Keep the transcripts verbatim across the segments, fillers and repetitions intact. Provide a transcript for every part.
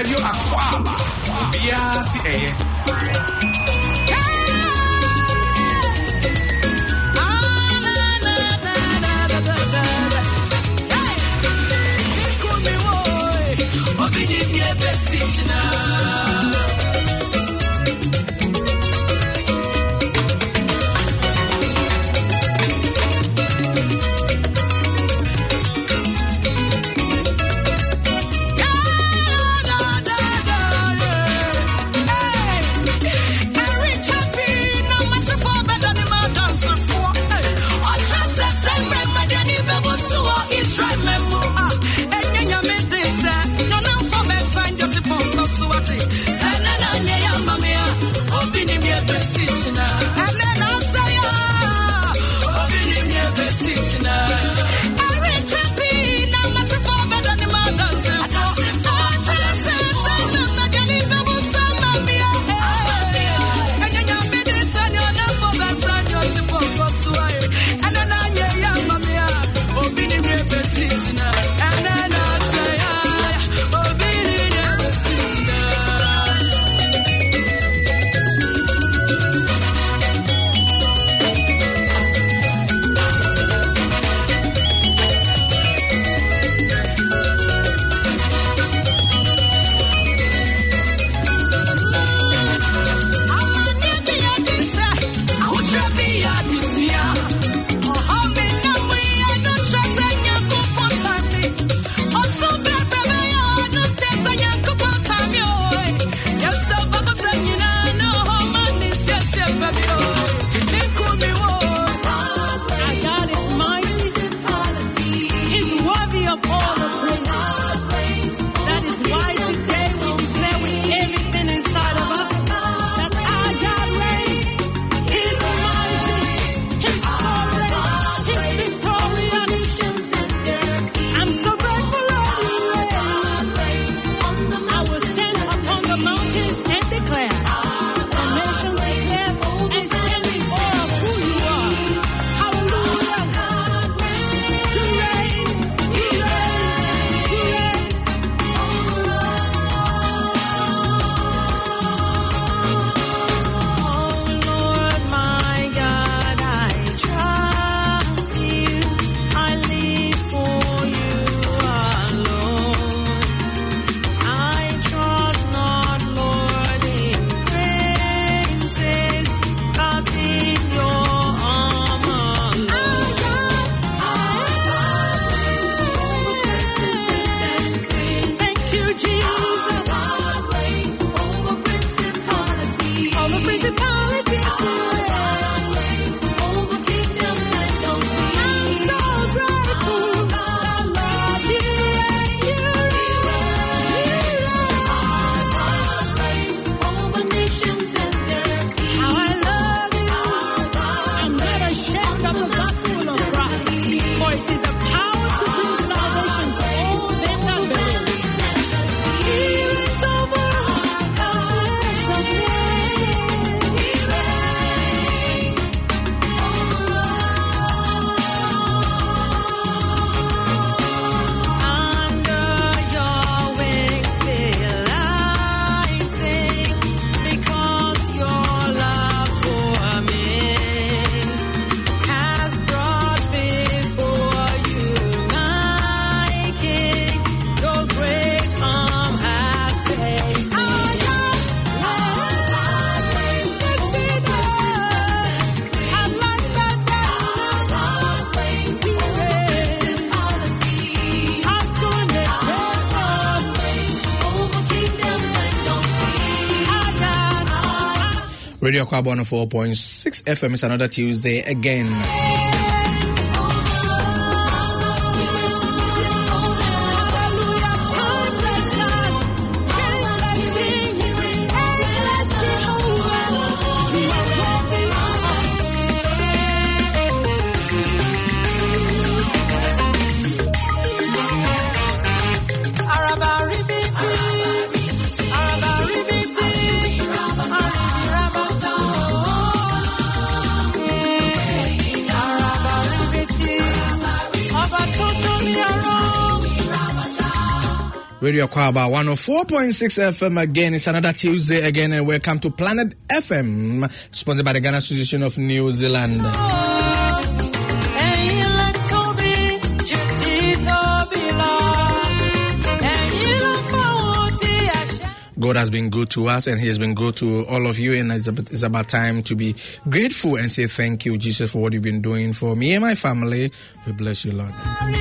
Radio Aquaba. Biasi eh. Radio Aquaba one oh four point six F M is another Tuesday again. Radio Kwaba one oh four point six F M again. It's another Tuesday again, and welcome to Planet F M, sponsored by the Ghana Association of New Zealand. God has been good to us, and He has been good to all of you, and it's about, it's about time to be grateful and say thank you, Jesus, for what you've been doing for me and my family. We bless you, Lord.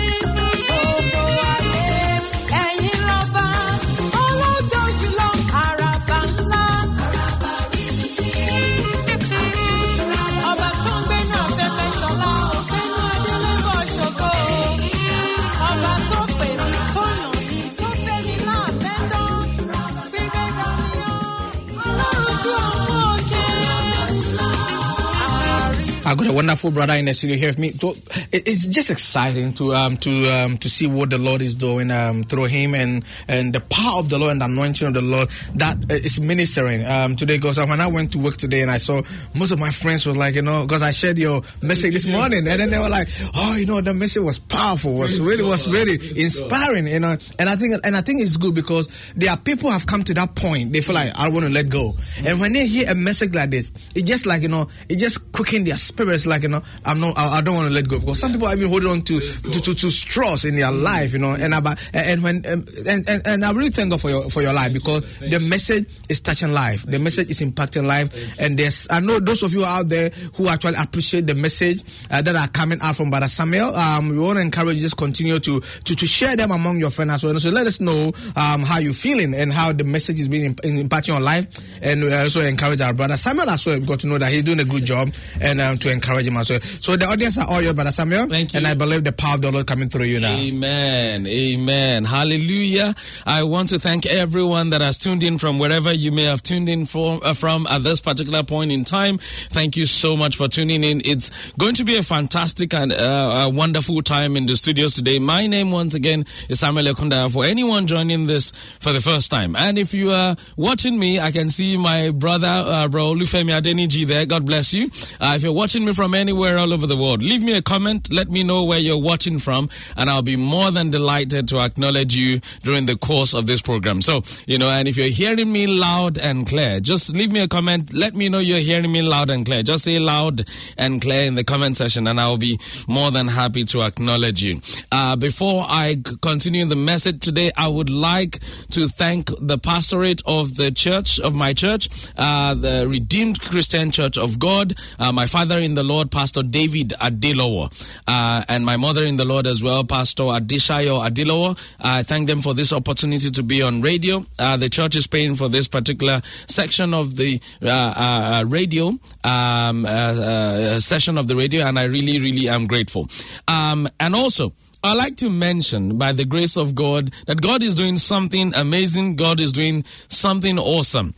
I got a wonderful brother in the studio here with me. So it's just exciting to um to um to see what the Lord is doing um through him, and and the power of the Lord and the anointing of the Lord that is ministering um today. Because when I went to work today and I saw most of my friends was like, you know, because I shared your message this morning, and then they were like, oh, you know, the message was powerful, was really was really inspiring, you know. And I think and I think it's good because there are people who have come to that point. They feel like I want to let go, and when they hear a message like this, it just like, you know, it just quicken their spirit. It's like, you know, I'm not, I, I don't want to let go, because some people are even holding on to to, to, to straws in their life, you know, and about and when um, and, and and I really thank God for your for your life, because the message is touching life, the message is impacting life, and there's I know those of you out there who actually appreciate the message uh, that are coming out from Brother Samuel. Um, we want to encourage you just continue to to to share them among your friends as well. So let us know um how you're feeling and how the message is being impacting your life, and we also encourage our brother Samuel as well, because to know that he's doing a good job, and um, to encourage him as well. So the audience are all yours, Brother Samuel. Thank you. And I believe the power of the Lord coming through you now. Amen. Amen. Hallelujah. I want to thank everyone that has tuned in from wherever you may have tuned in from, uh, from at this particular point in time. Thank you so much for tuning in. It's going to be a fantastic and uh, a wonderful time in the studios today. My name once again is Samuel Ekunda. For anyone joining this for the first time, and if you are watching me, I can see my brother uh, Bro Lufemi Adeniji there. God bless you. Uh, if you're watching me from anywhere all over the world, leave me a comment. Let me know where you're watching from, and I'll be more than delighted to acknowledge you during the course of this program. So, you know, and if you're hearing me loud and clear, just leave me a comment. Let me know you're hearing me loud and clear. Just say loud and clear in the comment section, and I'll be more than happy to acknowledge you. Uh, before I continue the message today, I would like to thank the pastorate of the church, of my church, uh, the Redeemed Christian Church of God, uh, my father in the Lord, Pastor David Adilowo, uh, and my mother in the Lord as well, Pastor Adishayo Adilowo. I thank them for this opportunity to be on radio. Uh, the church is paying for this particular section of the uh, uh, radio, um, uh, uh, session of the radio, and I really, really am grateful. Um, and also, I like to mention, by the grace of God, that God is doing something amazing. God is doing something awesome.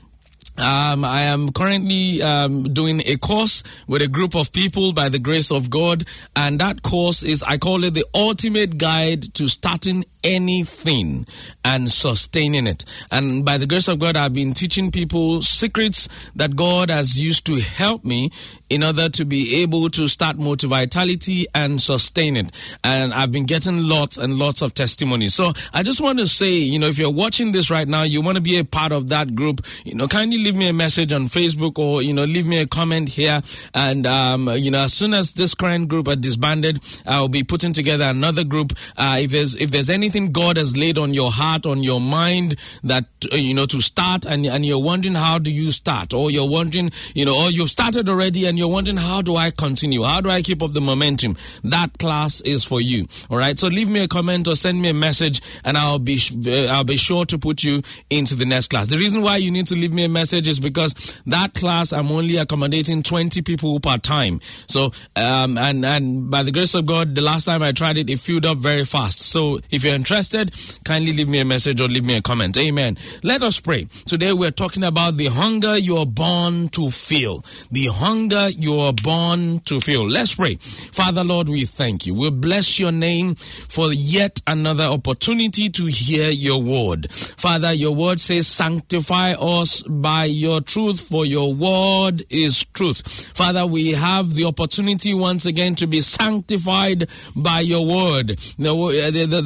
Um, I am currently um, doing a course with a group of people by the grace of God, and that course is, I call it the ultimate guide to starting anything and sustaining it. And by the grace of God, I've been teaching people secrets that God has used to help me in order to be able to start Motivitality and sustain it. And I've been getting lots and lots of testimonies. So I just want to say, you know, if you're watching this right now, you want to be a part of that group, you know, kindly leave me a message on Facebook, or, you know, leave me a comment here. And, um, you know, as soon as this current group are disbanded, I'll be putting together another group. Uh, if there's, if there's anything God has laid on your heart, on your mind, that, uh, you know, to start, and, and you're wondering how do you start, or you're wondering, you know, or you've started already and you're wondering how do I continue, how do I keep up the momentum, that class is for you. All right, so leave me a comment or send me a message, and I'll be uh, I'll be sure to put you into the next class. The reason why you need to leave me a message is because that class, I'm only accommodating twenty people per time. So um and and by the grace of God, the last time I tried it, it filled up very fast. So if you're interested, kindly leave me a message or leave me a comment. Amen. Let us pray. Today we're talking about the hunger you are born to feel. The hunger you are born to feel. Let's pray. Father, Lord, we thank you. We bless your name for yet another opportunity to hear your word. Father, your word says, sanctify us by your truth, for your word is truth. Father, we have the opportunity once again to be sanctified by your word. The, the, the, the Bible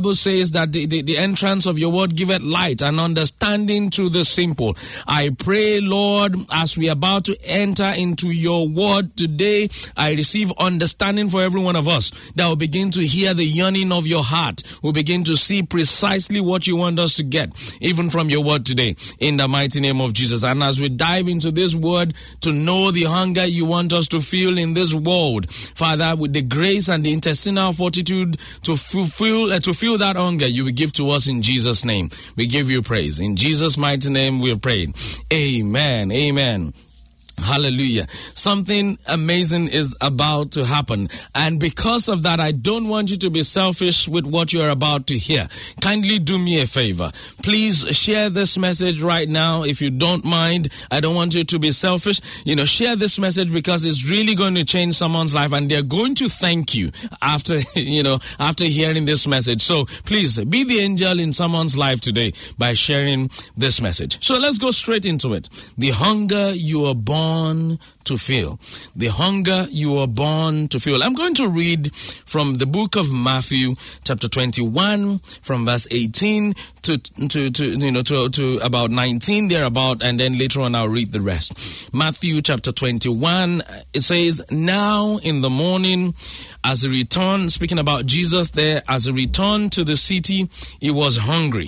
Bible says that the, the, the entrance of your word giveth light and understanding to the simple. I pray, Lord, as we are about to enter into your word today, I receive understanding for every one of us, that will begin to hear the yearning of your heart. We'll begin to see precisely what you want us to get, even from your word today, in the mighty name of Jesus. And as we dive into this word, to know the hunger you want us to feel in this world, Father, with the grace and the intestinal fortitude to fulfill, uh, to feel that hunger you will give to us in Jesus' name. We give you praise. In Jesus' mighty name we have prayed. Amen. Amen. Hallelujah. Something amazing is about to happen. And because of that, I don't want you to be selfish with what you are about to hear. Kindly do me a favor. Please share this message right now if you don't mind. I don't want you to be selfish. You know, share this message because it's really going to change someone's life and they're going to thank you after, you know, after hearing this message. So please be the angel in someone's life today by sharing this message. So let's go straight into it. The hunger you are born to feel. The hunger you are born to feel. I'm going to read from the book of Matthew, chapter twenty-one, from verse eighteen to to, to you know to, to about nineteen thereabout, and then later on I'll read the rest. Matthew chapter twenty-one, it says, "Now in the morning, as he returned," speaking about Jesus there, "as he returned to the city, he was hungry.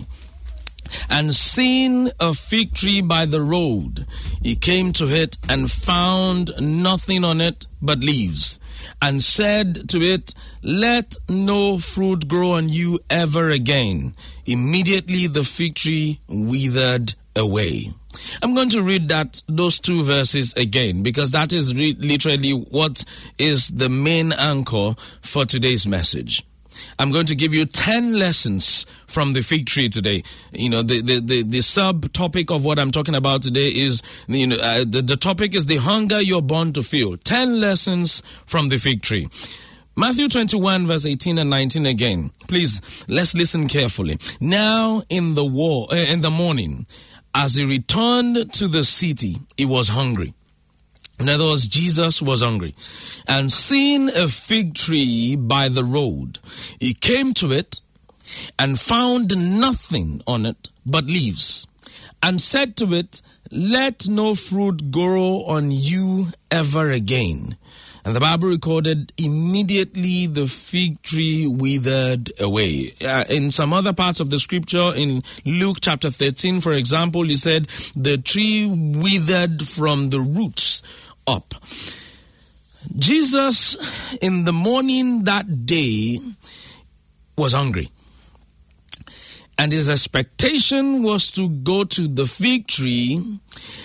And seeing a fig tree by the road, he came to it and found nothing on it but leaves, and said to it, 'Let no fruit grow on you ever again.' Immediately the fig tree withered away." I'm going to read that those two verses again, because that is re- literally what is the main anchor for today's message. I'm going to give you ten lessons from the fig tree today. You know, the, the, the, the subtopic of what I'm talking about today is, you know, uh, the, the topic is the hunger you're born to feel. ten lessons from the fig tree. Matthew twenty-one, verse eighteen and nineteen again. Please, let's listen carefully. "Now in the war, uh, in the morning, as he returned to the city, he was hungry." In other words, Jesus was hungry. "And seeing a fig tree by the road, he came to it and found nothing on it but leaves, and said to it, 'Let no fruit grow on you ever again.' And the Bible recorded, immediately the fig tree withered away." Uh, in some other parts of the scripture, in Luke chapter thirteen, for example, he said, the tree withered from the roots up. Jesus, in the morning that day, was hungry. And his expectation was to go to the fig tree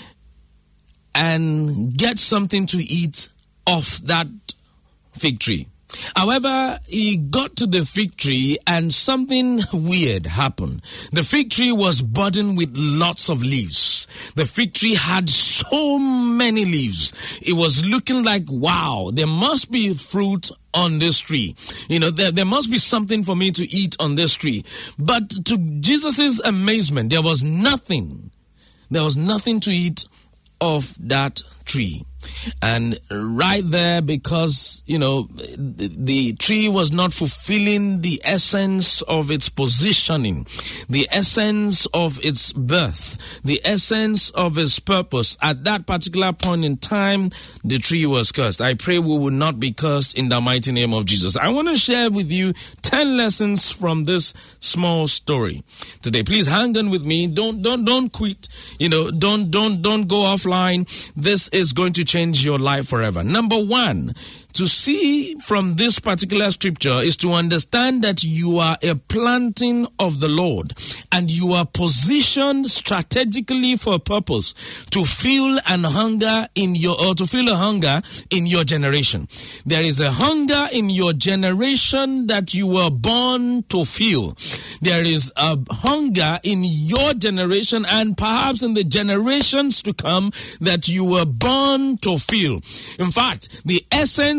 and get something to eat off that fig tree. However, he got to the fig tree and something weird happened. The fig tree was burdened with lots of leaves. The fig tree had so many leaves. It was looking like, wow, there must be fruit on this tree. You know, there, there must be something for me to eat on this tree. But to Jesus' amazement, there was nothing. There was nothing to eat off that tree. And right there, because, you know, the, the tree was not fulfilling the essence of its positioning, the essence of its birth, the essence of its purpose. At that particular point in time, the tree was cursed. I pray we will not be cursed in the mighty name of Jesus. I want to share with you ten lessons from this small story today. Please hang on with me. Don't, don't, don't quit. You know, don't, don't, don't go offline. This is going to change your life forever. Number one, to see from this particular scripture is to understand that you are a planting of the Lord and you are positioned strategically for a purpose to feel an hunger in your, or to feel a hunger in your generation. There is a hunger in your generation that you were born to feel. There is a hunger in your generation and perhaps in the generations to come that you were born to feel. In fact, the essence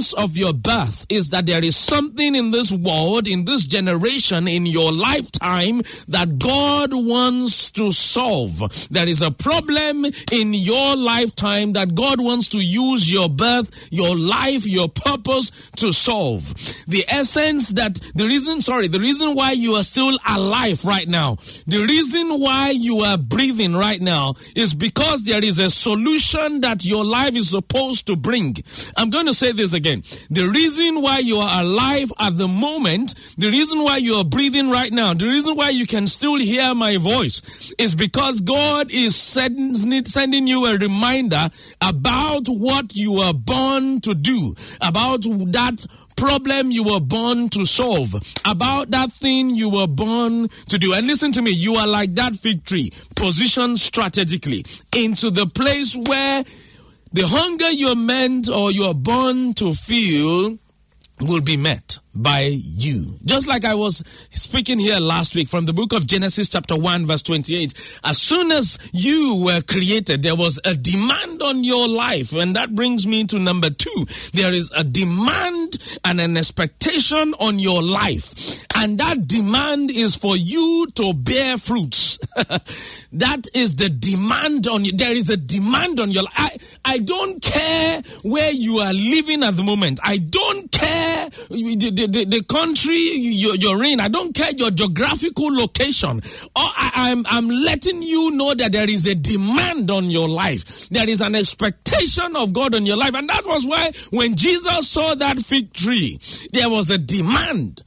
essence of your birth is that there is something in this world, in this generation, in your lifetime that God wants to solve. There is a problem in your lifetime that God wants to use your birth, your life, your purpose to solve. The essence that, the reason, sorry, the reason why you are still alive right now, the reason why you are breathing right now is because there is a solution that your life is supposed to bring. I'm going to say this again. The reason why you are alive at the moment, the reason why you are breathing right now, the reason why you can still hear my voice is because God is sending, sending you a reminder about what you are born to do, about that problem you were born to solve, about that thing you were born to do. And listen to me, you are like that fig tree, positioned strategically into the place where the hunger you're meant or you're born to feel will be met by you. Just like I was speaking here last week from the book of Genesis chapter one verse twenty-eight. As soon as you were created, there was a demand on your life. And that brings me to number two. There is a demand and an expectation on your life. And that demand is for you to bear fruits. That is the demand on you. There is a demand on your life. I, I don't care where you are living at the moment. I don't care the, the, the country you're, you're in. I don't care your geographical location. Or I, I'm, I'm letting you know that there is a demand on your life. There is an expectation of God on your life. And that was why when Jesus saw that fig tree, there was a demand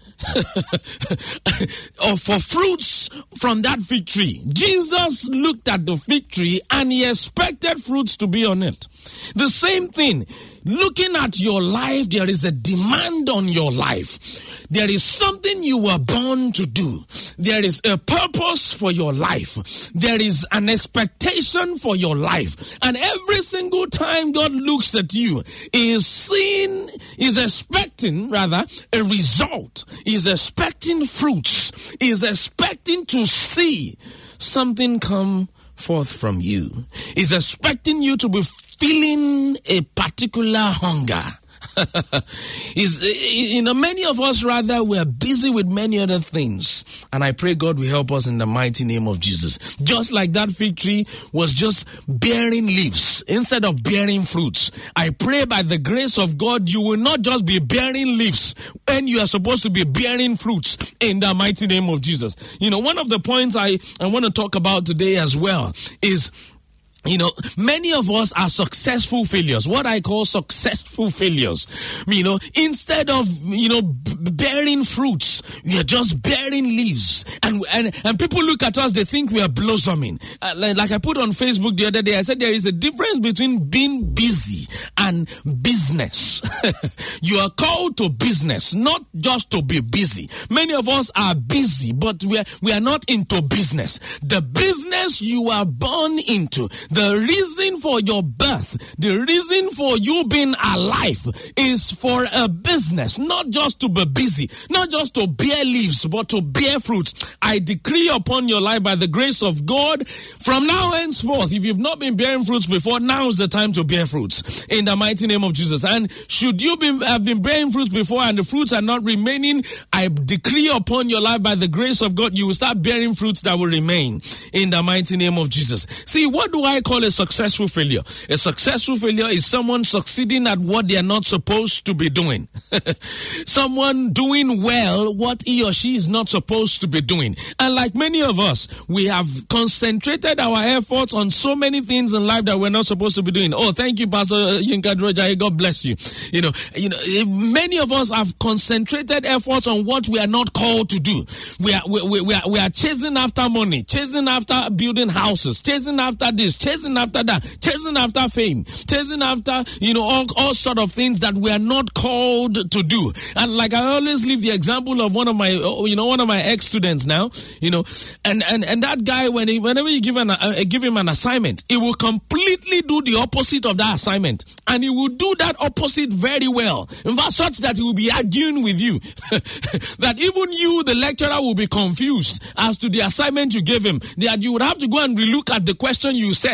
or for fruits from that fig tree. Jesus looked at the fig tree and he expected fruits to be on it. The same thing. Looking at your life, there is a demand on your life. There is something you were born to do. There is a purpose for your life. There is an expectation for your life. And every single time God looks at you, He is seeing, is expecting, rather, a result. He is expecting fruits. He is expecting to see something come forth from you. He's expecting you to be feeling a particular hunger. Is you know, many of us rather we're busy with many other things, and I pray God will help us in the mighty name of Jesus. Just like that fig tree was just bearing leaves instead of bearing fruits, I pray by the grace of God you will not just be bearing leaves when you are supposed to be bearing fruits in the mighty name of Jesus. You know, one of the points I, I want to talk about today as well is, you know, many of us are successful failures. What I call successful failures. You know, instead of, you know, b- bearing fruits, we are just bearing leaves. And, and, and people look at us, they think we are blossoming. Uh, like, like I put on Facebook the other day, I said there is a difference between being busy and business. You are called to business, not just to be busy. Many of us are busy, but we are, we are not into business. The business you are born into, the reason for your birth, the reason for you being alive is for a business, not just to be busy, not just to bear leaves, but to bear fruits. I decree upon your life by the grace of God, from now henceforth, if you've not been bearing fruits before, now is the time to bear fruits in the mighty name of Jesus. And should you be, have been bearing fruits before and the fruits are not remaining, I decree upon your life by the grace of God, you will start bearing fruits that will remain in the mighty name of Jesus. See, what do I call a successful failure? A successful failure is someone succeeding at what they are not supposed to be doing. Someone doing well what he or she is not supposed to be doing. And like many of us, we have concentrated our efforts on so many things in life that we're not supposed to be doing. Oh, thank you, Pastor Yinka Droja. God bless you. You know, you know, many of us have concentrated efforts on what we are not called to do. We are, we, we, we are, we are chasing after money, chasing after building houses, chasing after this, chasing after that, chasing after fame, chasing after, you know, all, all sort of things that we are not called to do. And like I always leave the example of one of my, you know, one of my ex-students now, you know, and, and, and that guy, when he, whenever you give, an, uh, give him an assignment, he will completely do the opposite of that assignment. And he will do that opposite very well. In fact, such that he will be arguing with you. That even you, the lecturer, will be confused as to the assignment you gave him. That you would have to go and relook at the question you said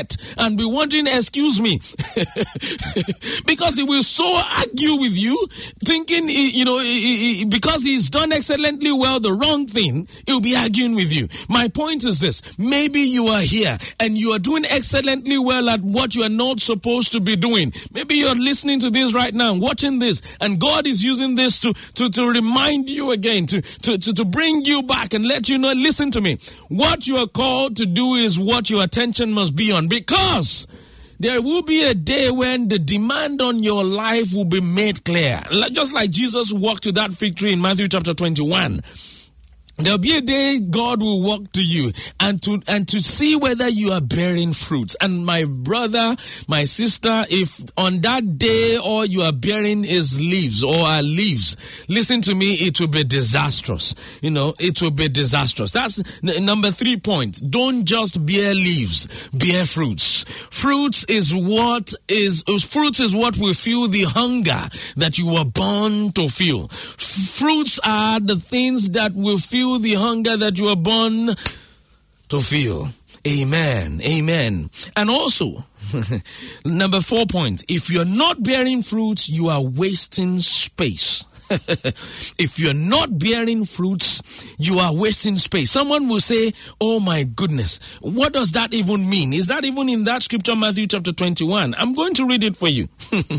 upset and be wondering, excuse me, because he will so argue with you, thinking, you know, because he's done excellently well the wrong thing, he'll be arguing with you. My point is this: maybe you are here and you are doing excellently well at what you are not supposed to be doing. Maybe you're listening to this right now, watching this, and God is using this to, to, to remind you again, to, to, to, to bring you back and let you know, listen to me. What you are called to do is what your attention must be on, because there will be a day when the demand on your life will be made clear. Just like Jesus walked to that fig tree in Matthew chapter twenty-one. There'll be a day God will walk to you and to and to see whether you are bearing fruits. And my brother, my sister, if on that day all you are bearing is leaves or are leaves, listen to me, it will be disastrous. You know, it will be disastrous. That's n- number three point. Don't just bear leaves, bear fruits. Fruits is what is, fruits is what will fuel the hunger that you were born to feel. F- fruits are the things that will fuel the hunger that you are born to feel. Amen. Amen. And also, number four point, if you're not bearing fruits, you are wasting space. If you're not bearing fruits, you are wasting space. Someone will say, oh my goodness, what does that even mean? Is that even in that scripture, Matthew chapter twenty-one? I'm going to read it for you.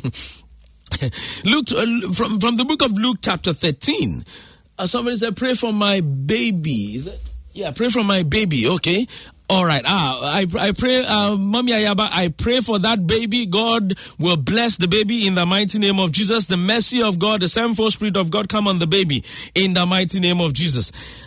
Luke, uh, from, from the book of Luke chapter thirteen. Uh, somebody said, pray for my baby. Is it? Yeah, pray for my baby. Okay. All right. Ah, I I pray, uh, Mommy Ayaba, I pray for that baby. God will bless the baby in the mighty name of Jesus. The mercy of God, the sevenfold Spirit of God come on the baby in the mighty name of Jesus.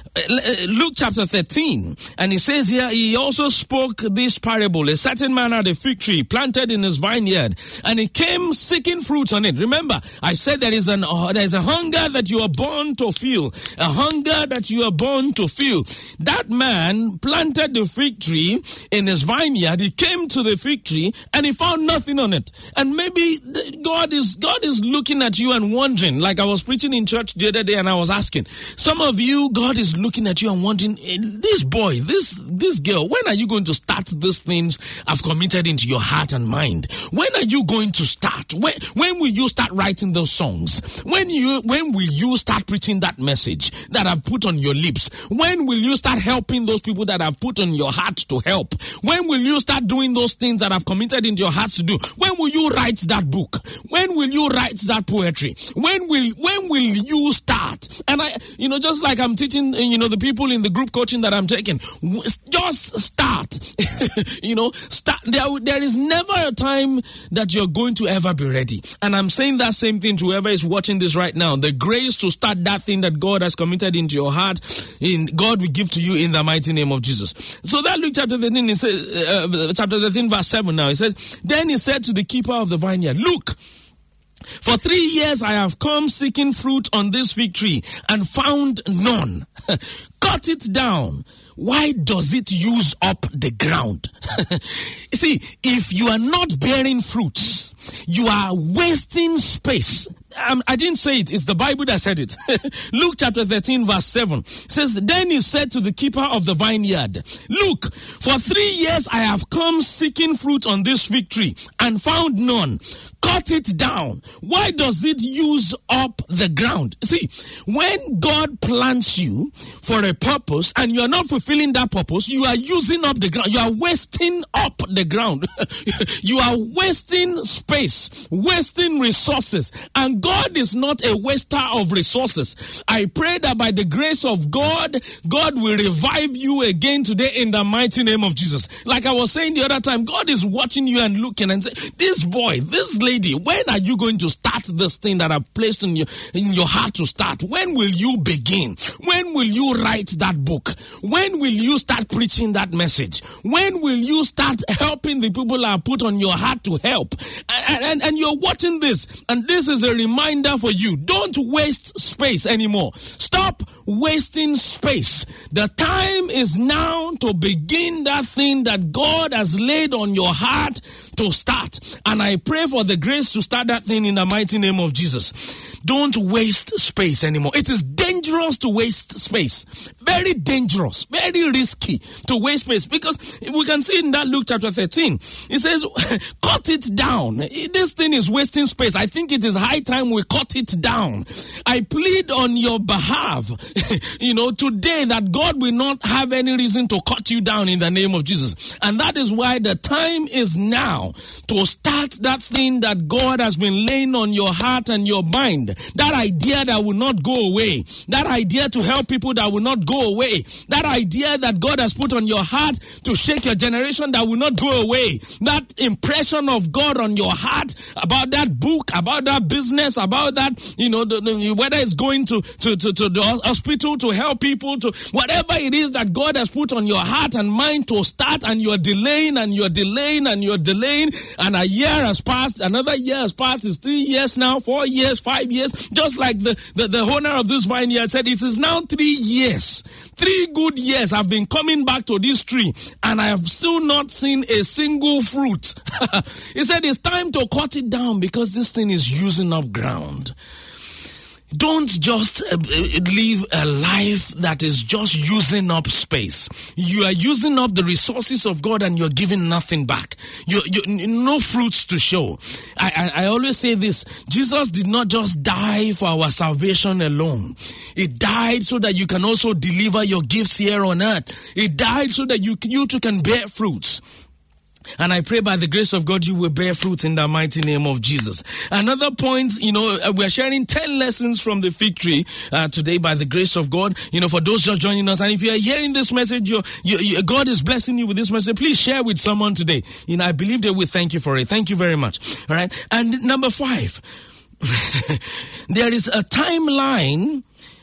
Luke chapter thirteen, and he says here, he also spoke this parable. A certain man had a fig tree planted in his vineyard, and he came seeking fruits on it. Remember, I said there is an uh, there is a hunger that you are born to feel, a hunger that you are born to feel. That man planted the fig tree in his vineyard. He came to the fig tree, and he found nothing on it. And maybe God is God is looking at you and wondering, like I was preaching in church the other day, and I was asking some of you, God is looking looking at you and wondering, hey, this boy, this this girl, when are you going to start these things I've committed into your heart and mind? When are you going to start? When when will you start writing those songs? When you when will you start preaching that message that I've put on your lips? When will you start helping those people that I've put on your heart to help? When will you start doing those things that I've committed into your heart to do? When will you write that book? When will you write that poetry? When will when will you start? And I, you know, just like I'm teaching, you know, the people in the group coaching that I'm taking, just start. You know, start. There, there is never a time that you're going to ever be ready. And I'm saying that same thing to whoever is watching this right now. The grace to start that thing that God has committed into your heart, in God will give to you in the mighty name of Jesus. So that Luke chapter thirteen, it says, uh, chapter thirteen, verse seven. Now it says, then he said to the keeper of the vineyard, look, for three years I have come seeking fruit on this fig tree and found none. Cut it down. Why does it use up the ground? See, if you are not bearing fruits, you are wasting space. Um, I didn't say it. It's the Bible that said it. Luke chapter thirteen verse seven says, then he said to the keeper of the vineyard, look, for three years I have come seeking fruit on this fig tree and found none. Cut it down. Why does it use up the ground? See, when God plants you for a purpose and you are not fulfilling that purpose, you are using up the ground. You are wasting up the ground. You are wasting space, wasting resources. And God is not a waster of resources. I pray that by the grace of God, God will revive you again today in the mighty name of Jesus. Like I was saying the other time, God is watching you and looking and saying, this boy, this lady, when are you going to start this thing that I've placed in your, in your heart to start? When will you begin? When will you write that book? When will you start preaching that message? When will you start helping the people I put on your heart to help? And, and, and you're watching this, and this is a reminder for you. Don't waste space anymore. Stop wasting space. The time is now to begin that thing that God has laid on your heart to start. And I pray for the grace to start that thing in the mighty name of Jesus. Don't waste space anymore. It is dangerous to waste space. very dangerous, very risky to waste space, because we can see in that Luke chapter thirteen, it says, cut it down. This thing is wasting space. I think it is high time we cut it down. I plead on your behalf, you know, today, that God will not have any reason to cut you down in the name of Jesus. And that is why the time is now to start that thing that God has been laying on your heart and your mind. That idea that will not go away. That idea to help people that will not go away. That idea that God has put on your heart to shake your generation that will not go away. That impression of God on your heart about that book, about that business, about that, you know, the, the, whether it's going to, to, to, to the hospital to help people, to whatever it is that God has put on your heart and mind to start, and you're delaying and you're delaying and you're delaying, and a year has passed, another year has passed, it's three years now, four years, five years, just like the, the, the owner of this vineyard said, it is now three years. Three good years I've been coming back to this tree, and I have still not seen a single fruit. He said it's time to cut it down because this thing is using up ground. Don't just uh, live a life that is just using up space. You are using up the resources of God and you're giving nothing back. You, you no fruits to show. I, I, I always say this: Jesus did not just die for our salvation alone. He died so that you can also deliver your gifts here on earth. He died so that you, you too can bear fruits. And I pray by the grace of God, you will bear fruit in the mighty name of Jesus. Another point, you know, uh, we're sharing ten lessons from the fig tree uh, today by the grace of God. You know, for those just joining us, and if you are hearing this message, you're, you, you, God is blessing you with this message, please share with someone today. You know, I believe they will thank you for it. Thank you very much. All right. And number five, there is a timeline.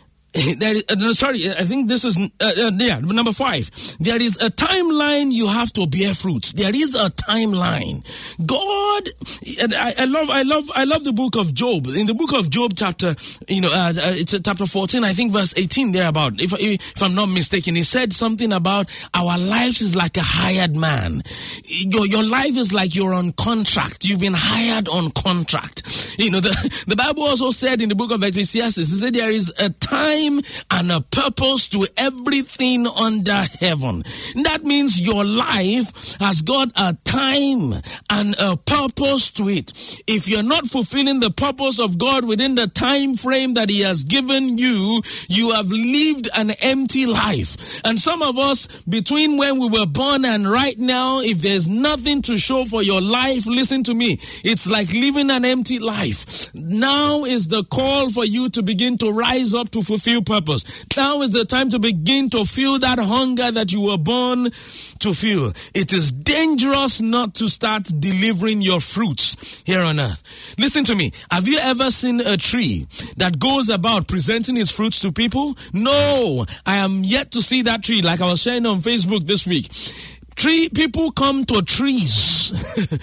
There is, uh, no, sorry, I think this is, uh, uh, yeah, number five. There is a timeline you have to bear fruit. There is a timeline. God, and I, I love, I love, I love the book of Job. In the book of Job, chapter, you know, uh, uh, it's uh, chapter fourteen, I think verse eighteen thereabout. If, if I'm not mistaken, he said something about our lives is like a hired man. Your, your life is like you're on contract. You've been hired on contract. You know, the, the Bible also said in the book of Ecclesiastes, it said there is a time and a purpose to everything under heaven. That means your life has got a time and a purpose to it. If you're not fulfilling the purpose of God within the time frame that He has given you, you have lived an empty life. And some of us, between when we were born and right now, if there's nothing to show for your life, listen to me, it's like living an empty life. Now is the call for you to begin to rise up to fulfill purpose. Now is the time to begin to feel that hunger that you were born to feel. It is dangerous not to start delivering your fruits here on earth. Listen to me. Have you ever seen a tree that goes about presenting its fruits to people? No, I am yet to see that tree, like I was sharing on Facebook this week. Tree people come to trees.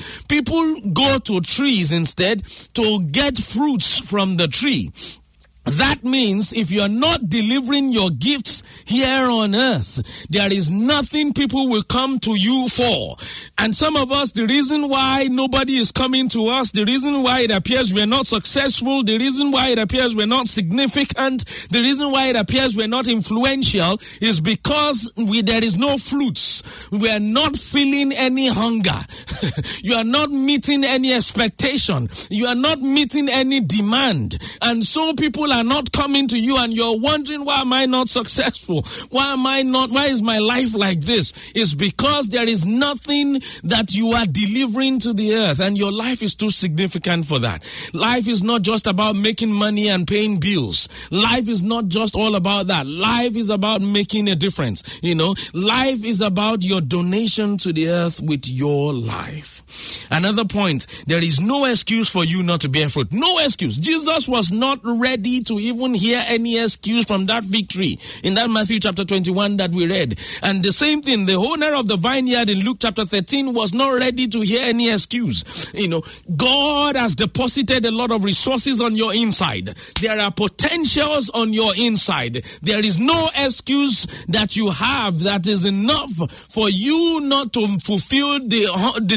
People go to trees instead to get fruits from the tree. That means if you are not delivering your gifts here on earth, there is nothing people will come to you for. And some of us, the reason why nobody is coming to us, the reason why it appears we're not successful, the reason why it appears we're not significant, the reason why it appears we're not influential is because we there is no fruits. We are not feeling any hunger. You are not meeting any expectation. You are not meeting any demand. And so people are not coming to you and you're wondering, why am I not successful? Why am I not, why is my life like this? It's because there is nothing that you are delivering to the earth and your life is too significant for that. Life is not just about making money and paying bills. Life is not just all about that. Life is about making a difference. You know, life is about your donation to the earth with your life. Another point, there is no excuse for you not to bear fruit. No excuse. Jesus was not ready to even hear any excuse from that fig tree in that Matthew chapter twenty-one that we read. And the same thing, the owner of the vineyard in Luke chapter thirteen was not ready to hear any excuse. You know, God has deposited a lot of resources on your inside. There are potentials on your inside. There is no excuse that you have that is enough for you not to fulfill the, the demand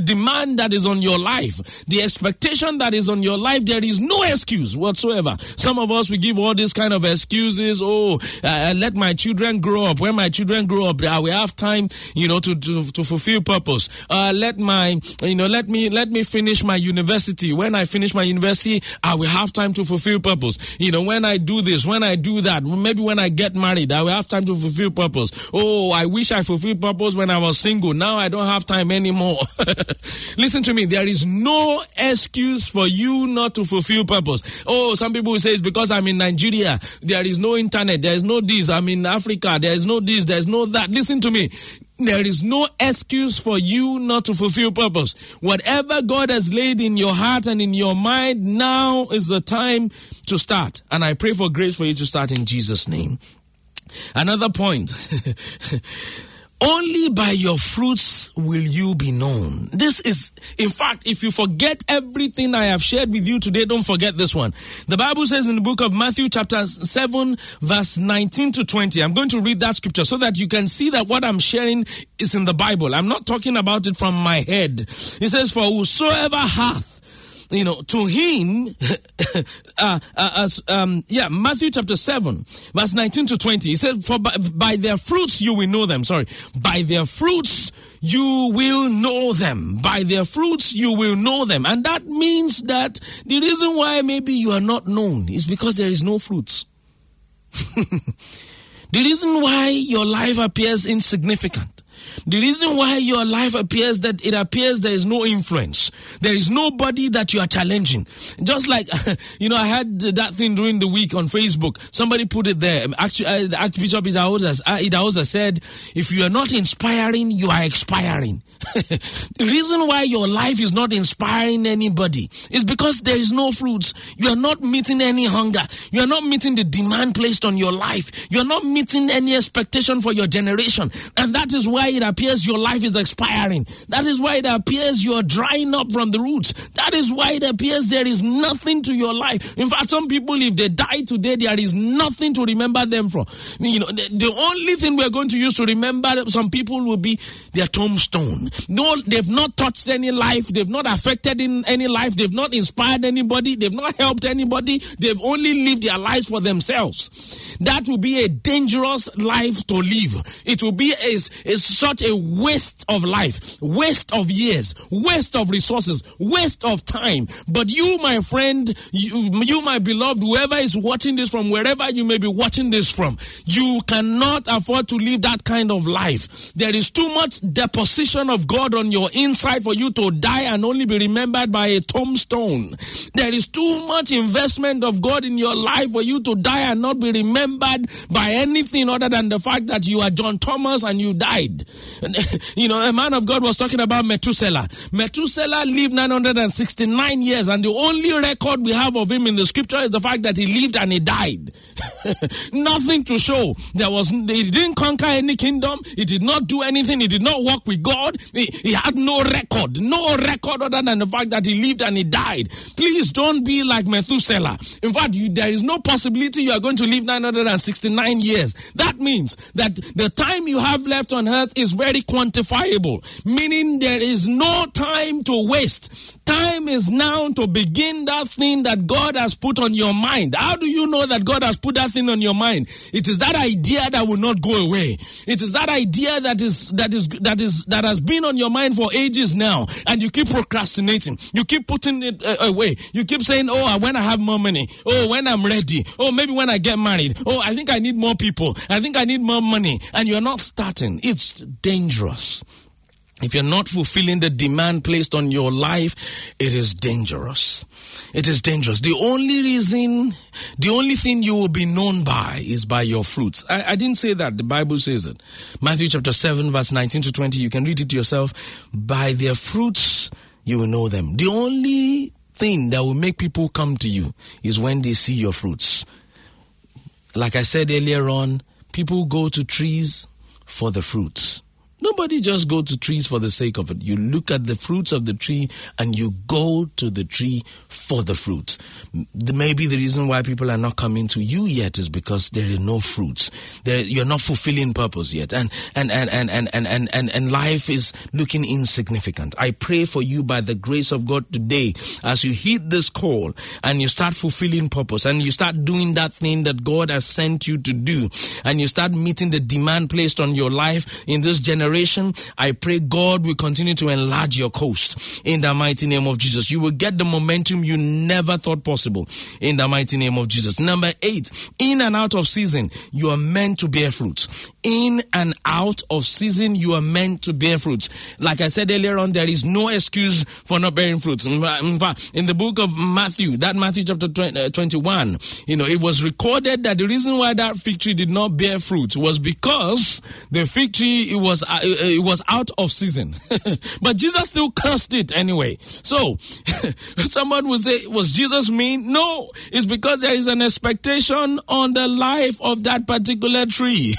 demand that is on your life, the expectation that is on your life, there is no excuse whatsoever. Some of us, we give all these kind of excuses. Oh, uh, let my children grow up. When my children grow up, I will have time, you know, to to, to fulfill purpose. Uh, let my, you know, let me let me finish my university. When I finish my university, I will have time to fulfill purpose. You know, when I do this, when I do that, maybe when I get married, I will have time to fulfill purpose. Oh, I wish I fulfilled purpose when I was single. Now I don't have time anymore. Listen to me. There is no excuse for you not to fulfill purpose. Oh, some people will say it's because I'm in Nigeria. There is no internet. There is no this. I'm in Africa. There is no this. There is no that. Listen to me. There is no excuse for you not to fulfill purpose. Whatever God has laid in your heart and in your mind, now is the time to start. And I pray for grace for you to start in Jesus' name. Another point. Only by your fruits will you be known. This is, in fact, if you forget everything I have shared with you today, don't forget this one. The Bible says in the book of Matthew chapter seven, verse nineteen to twenty. I'm going to read that scripture so that you can see that what I'm sharing is in the Bible. I'm not talking about it from my head. It says, for whosoever hath, you know, to him, uh, uh, um, yeah, Matthew chapter seven, verse nineteen to twenty. He said, for by, by their fruits you will know them. Sorry. By their fruits you will know them. By their fruits you will know them. And that means that the reason why maybe you are not known is because there is no fruits. The reason why your life appears insignificant, the reason why your life appears that it appears there is no influence, there is nobody that you are challenging. Just like, you know, I had that thing during the week on Facebook. Somebody put it there. Actually, uh, the Archbishop Idahosa said, if you are not inspiring, you are expiring. The reason why your life is not inspiring anybody is because there is no fruits. You are not meeting any hunger. You are not meeting the demand placed on your life. You are not meeting any expectation for your generation. And that is why it appears your life is expiring. That is why it appears you are drying up from the roots. That is why it appears there is nothing to your life. In fact, some people, if they die today, there is nothing to remember them for. You know, the, the only thing we are going to use to remember some people will be their tombstone. No, they've not touched any life. They've not affected in any life. They've not inspired anybody. They've not helped anybody. They've only lived their lives for themselves. That will be a dangerous life to live. It will be a, a, such a waste of life, waste of years, waste of resources, waste of time. But you, my friend, you, you, my beloved, whoever is watching this from, wherever you may be watching this from, you cannot afford to live that kind of life. There is too much deposition of God on your inside for you to die and only be remembered by a tombstone. There is too much investment of God in your life for you to die and not be remembered by anything other than the fact that you are John Thomas and you died. You know, a man of God was talking about Methuselah. Methuselah lived nine hundred sixty-nine years, and the only record we have of him in the scripture is the fact that he lived and he died. Nothing to show. There was, he didn't conquer any kingdom. He did not do anything. He did not walk with God. He, he had no record. No record other than the fact that he lived and he died. Please don't be like Methuselah. In fact, you, there is no possibility you are going to live nine hundred sixty-nine years. That means that the time you have left on earth is very quantifiable, meaning there is no time to waste. Time is now to begin that thing that God has put on your mind. How do you know that God has put that thing on your mind? It is that idea that will not go away. It is that idea that is that is that is that has been on your mind for ages now, and you keep procrastinating. You keep putting it uh, away. You keep saying, "Oh, when I have more money. Oh, when I'm ready. Oh, maybe when I get married. Oh, I think I need more people. I think I need more money." And you're not starting. It's dangerous. If you're not fulfilling the demand placed on your life, it is dangerous. It is dangerous. The only reason, the only thing you will be known by is by your fruits. I, I didn't say that. The Bible says it. Matthew chapter seven, verse nineteen to twenty. You can read it to yourself. By their fruits, you will know them. The only thing that will make people come to you is when they see your fruits. Like I said earlier on, people go to trees for the fruits. Nobody just go to trees for the sake of it. You look at the fruits of the tree and you go to the tree for the fruit. Maybe the reason why people are not coming to you yet is because there are no fruits. There, you're not fulfilling purpose yet. And, and, and, and, and, and, and, and, and life is looking insignificant. I pray for you by the grace of God today, as you heed this call and you start fulfilling purpose and you start doing that thing that God has sent you to do, and you start meeting the demand placed on your life in this generation, I pray God will continue to enlarge your coast in the mighty name of Jesus. You will get the momentum you never thought possible in the mighty name of Jesus. Number eight, in and out of season, you are meant to bear fruit. In and out of season, you are meant to bear fruit. Like I said earlier on, there is no excuse for not bearing fruits. In fact, in the book of Matthew, that Matthew chapter twenty-one, you know, it was recorded that the reason why that fig tree did not bear fruit was because the fig tree it was uh, it was out of season. But Jesus still cursed it anyway. So someone would say, was Jesus mean? No, it's because there is an expectation on the life of that particular tree.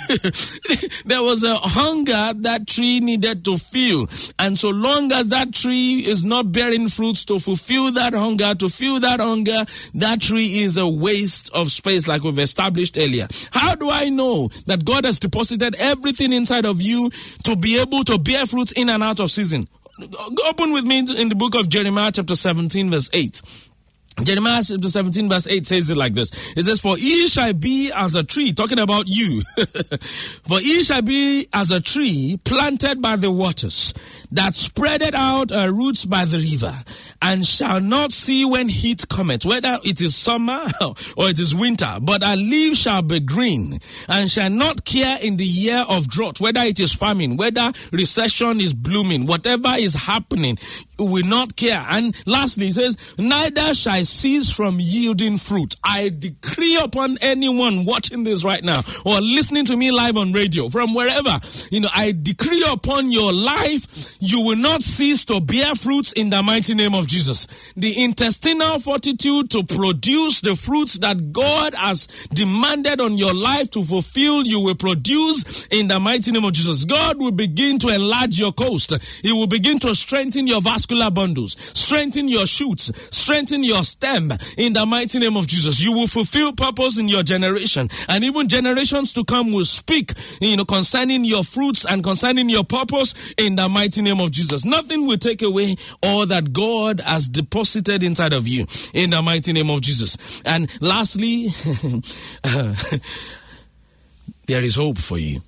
There was a hunger that tree needed to feel, and so long as that tree is not bearing fruits to fulfill that hunger, to fill that hunger, that tree is a waste of space, like we've established earlier. How do I know that God has deposited everything inside of you to be able to bear fruits in and out of season? Open with me in the book of Jeremiah chapter seventeen verse eight. Jeremiah chapter seventeen verse eight says it like this. It says, for he shall be as a tree, talking about you. For he shall be as a tree planted by the waters, that spreadeth out her roots by the river, and shall not see when heat cometh, whether it is summer or it is winter. But her leaves shall be green, and shall not care in the year of drought, whether it is famine, whether recession is blooming, whatever is happening, it will not care. And lastly, it says, neither shall cease from yielding fruit. I decree upon anyone watching this right now or listening to me live on radio from wherever, you know, I decree upon your life, you will not cease to bear fruits in the mighty name of Jesus. The intestinal fortitude to produce the fruits that God has demanded on your life to fulfill, you will produce in the mighty name of Jesus. God will begin to enlarge your coast. He will begin to strengthen your vascular bundles, strengthen your shoots, strengthen your stem in the mighty name of Jesus. You will fulfill purpose in your generation, and even generations to come will speak, you know, concerning your fruits and concerning your purpose in the mighty name of Jesus. Nothing will take away all that God has deposited inside of you in the mighty name of Jesus. And lastly, there is hope for you.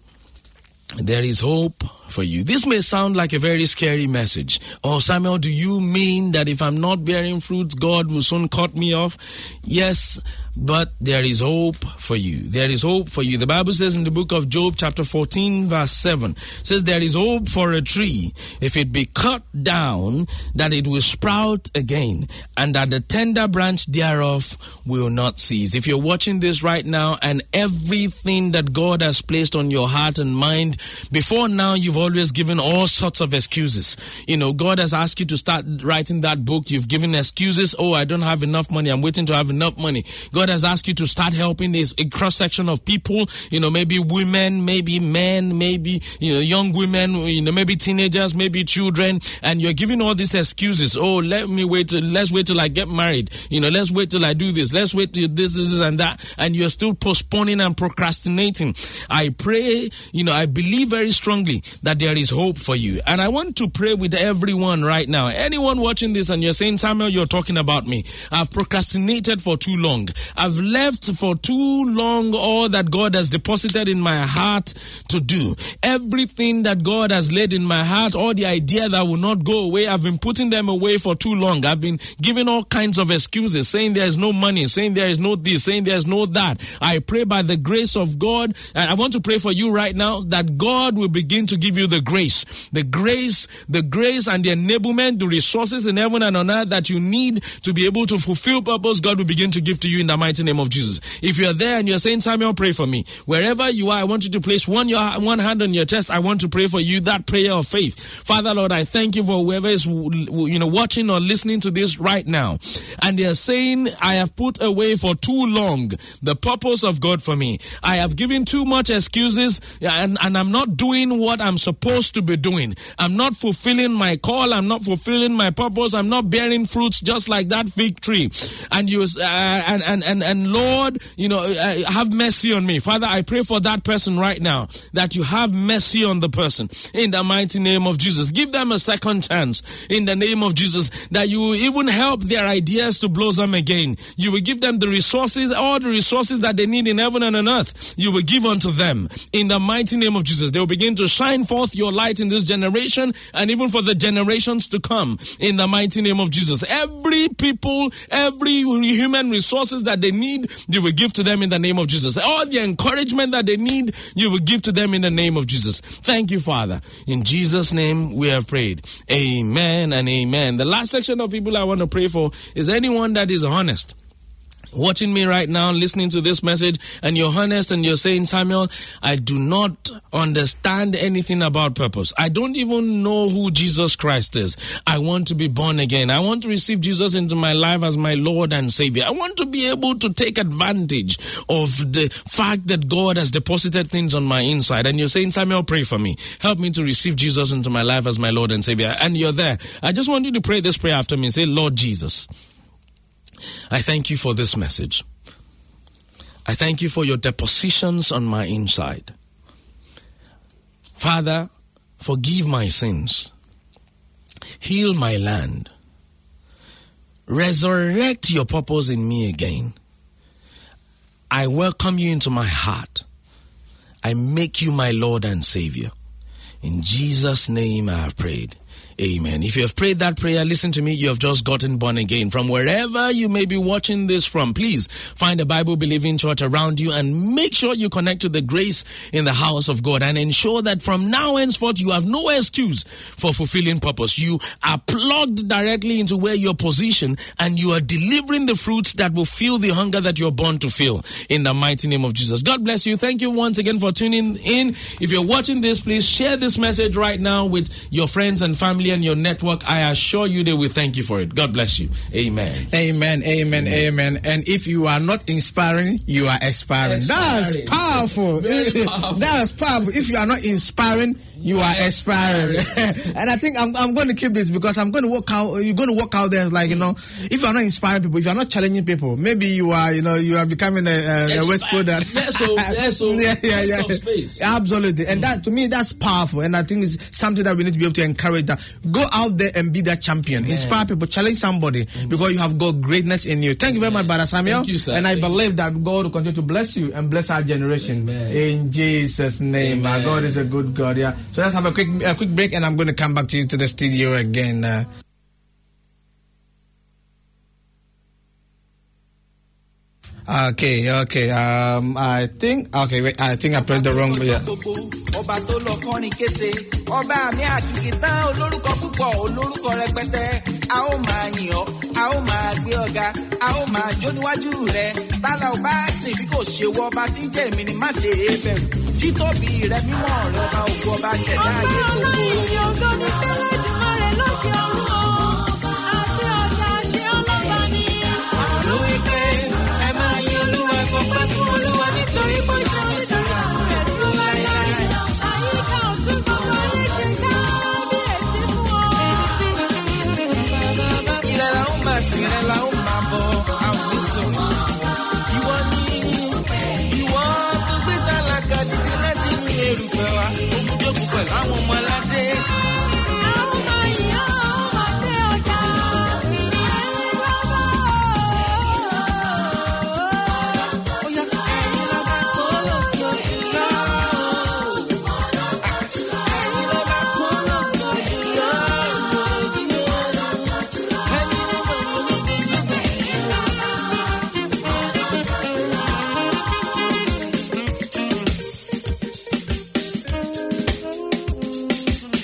There is hope for you. This may sound like a very scary message. Oh, Samuel, do you mean that if I'm not bearing fruits, God will soon cut me off? Yes, but there is hope for you. There is hope for you. The Bible says in the book of Job chapter fourteen verse seven, says there is hope for a tree if it be cut down, that it will sprout again, and that the tender branch thereof will not cease. If you're watching this right now and everything that God has placed on your heart and mind, before now you've always given all sorts of excuses. You know, God has asked you to start writing that book. You've given excuses. Oh, I don't have enough money. I'm waiting to have enough money. God has asked you to start helping this a cross-section of people, you know, maybe women, maybe men, maybe, you know, young women, you know, maybe teenagers, maybe children, and you're giving all these excuses. Oh, let me wait till, let's wait till I get married. You know, let's wait till I do this. Let's wait till this, this, and that. And you're still postponing and procrastinating. I pray, you know, I believe very strongly that there is hope for you. And I want to pray with everyone right now. Anyone watching this and you're saying, Samuel, you're talking about me. I've procrastinated for too long. I've left for too long all that God has deposited in my heart to do. Everything that God has laid in my heart, all the idea that will not go away, I've been putting them away for too long. I've been giving all kinds of excuses, saying there is no money, saying there is no this, saying there is no that. I pray by the grace of God, and I want to pray for you right now, that God will begin to give you the grace, the grace, the grace and the enablement, the resources in heaven and on earth that you need to be able to fulfill purpose. God will begin to give to you in the mighty name of Jesus. If you're there and you're saying, Samuel, pray for me. Wherever you are, I want you to place one, your, one hand on your chest. I want to pray for you, that prayer of faith. Father, Lord, I thank you for whoever is, you know, watching or listening to this right now. And they're saying, I have put away for too long the purpose of God for me. I have given too much excuses, and, and I'm not doing what I'm supposed to be doing. I'm not fulfilling my call. I'm not fulfilling my purpose. I'm not bearing fruits just like that fig tree. And you, uh, and, and, and, and Lord, you know, uh, have mercy on me. Father, I pray for that person right now, that you have mercy on the person in the mighty name of Jesus. Give them a second chance in the name of Jesus, that you will even help their ideas to blossom again. You will give them the resources, all the resources that they need in heaven and on earth. You will give unto them in the mighty name of Jesus. They will begin to shine forth your light in this generation and even for the generations to come in the mighty name of Jesus. Every people, every human resources that they need, you will give to them in the name of Jesus. All the encouragement that they need, you will give to them in the name of Jesus. Thank you, Father. In Jesus' name we have prayed. Amen and amen. The last section of people I want to pray for is anyone that is honest. Watching me right now, listening to this message, and you're honest and you're saying, Samuel, I do not understand anything about purpose. I don't even know who Jesus Christ is. I want to be born again. I want to receive Jesus into my life as my Lord and Savior. I want to be able to take advantage of the fact that God has deposited things on my inside. And you're saying, Samuel, pray for me. Help me to receive Jesus into my life as my Lord and Savior. And you're there. I just want you to pray this prayer after me. Say, Lord Jesus, I thank you for this message. I thank you for your depositions on my inside. Father, forgive my sins. Heal my land. Resurrect your purpose in me again. I welcome you into my heart. I make you my Lord and Savior. In Jesus' name I have prayed. Amen. If you have prayed that prayer, listen to me, you have just gotten born again. From wherever you may be watching this from, please find a Bible-believing church around you and make sure you connect to the grace in the house of God and ensure that from now henceforth you have no excuse for fulfilling purpose. You are plugged directly into where you're positioned and you are delivering the fruits that will fill the hunger that you're born to fill in the mighty name of Jesus. God bless you. Thank you once again for tuning in. If you're watching this, please share this message right now with your friends and family and your network. I assure you they will thank you for it. God bless you. Amen. Amen. Amen. Amen. And if you are not inspiring, you are aspiring. That's powerful. powerful. That's powerful. If you are not inspiring, you are aspiring. And I think I'm I'm going to keep this because I'm going to walk out. You're going to walk out there like, you know, if you are not inspiring people, if you are not challenging people, maybe you are, you know, you are becoming a, a, a West Coast. Yes, so, yes, so, yeah, yeah, yeah. Space. Absolutely. And mm. that, to me, that's powerful. And I think it's something that we need to be able to encourage that. Go out there and be that champion. Amen. Inspire people, challenge somebody Amen. Because you have got greatness in you. Thank Amen. You very much, Brother Samuel. Thank you, sir. And I Thank believe you. that God will continue to bless you and bless our generation. Amen. In Jesus' name. Amen. Our God is a good God. Yeah. So let's have a quick a quick break and I'm going to come back to you to the studio again. Uh, Okay, okay. Um, I think. Okay, wait. I think I pressed the wrong. Yeah. Ọba tó lọ kọrin kése, ọba mi àkìkì tán olórúkọ púpọ̀ olórúkọ rẹpẹtẹ. A ó máa yìn ọ́, a ó máa gbé ọ̀gá, a ó máa jó níwájú rẹ̀. Tálá ò bá sìn bí kò ṣe wọ ọba tí ń jẹ́ èmi ni má ṣe é bẹ̀rù. Títóbi rẹ̀ mímọ́ rẹ̀ ọba ògo ọba jẹ̀dá ayé tó kó. Ọba ìyìn ògo ní tẹ́lẹ̀ jùmọ̀ rẹ̀ lókè ọ̀run o. Àti ọ̀gá ṣe ọlọ́ba ni. Ló wí pé ẹ máa yin Olúwa ẹ̀fọ́ pẹ́ fún Olúwa nítorí pé ìjọ nítorí àwọn rẹ̀ dúró láéláé. Àyíká ọ̀tún gbogbo ayé ṣe kábíyèsí fún ọ. Ìrẹ̀ la ó máa sìn, ìrẹ̀ la ó máa bọ̀, àwọn oníṣòwò. Ìwọ ni ìwọ tó gbé tálákà dìde láti mú erùpẹ̀ wá. Ó mú jókòó pẹ̀lú àwọn ọmọ aládé. Àwọn máa yìn ọ́, àwọn máa gbé ọjà. Ẹ̀yin lọ́ba. Ó yá, ẹ̀yin lọ́ba tó lókè òjìlá. Ẹ̀yin lọ́ba tó lókè òjìlá. Ẹ̀yin lọ́ba.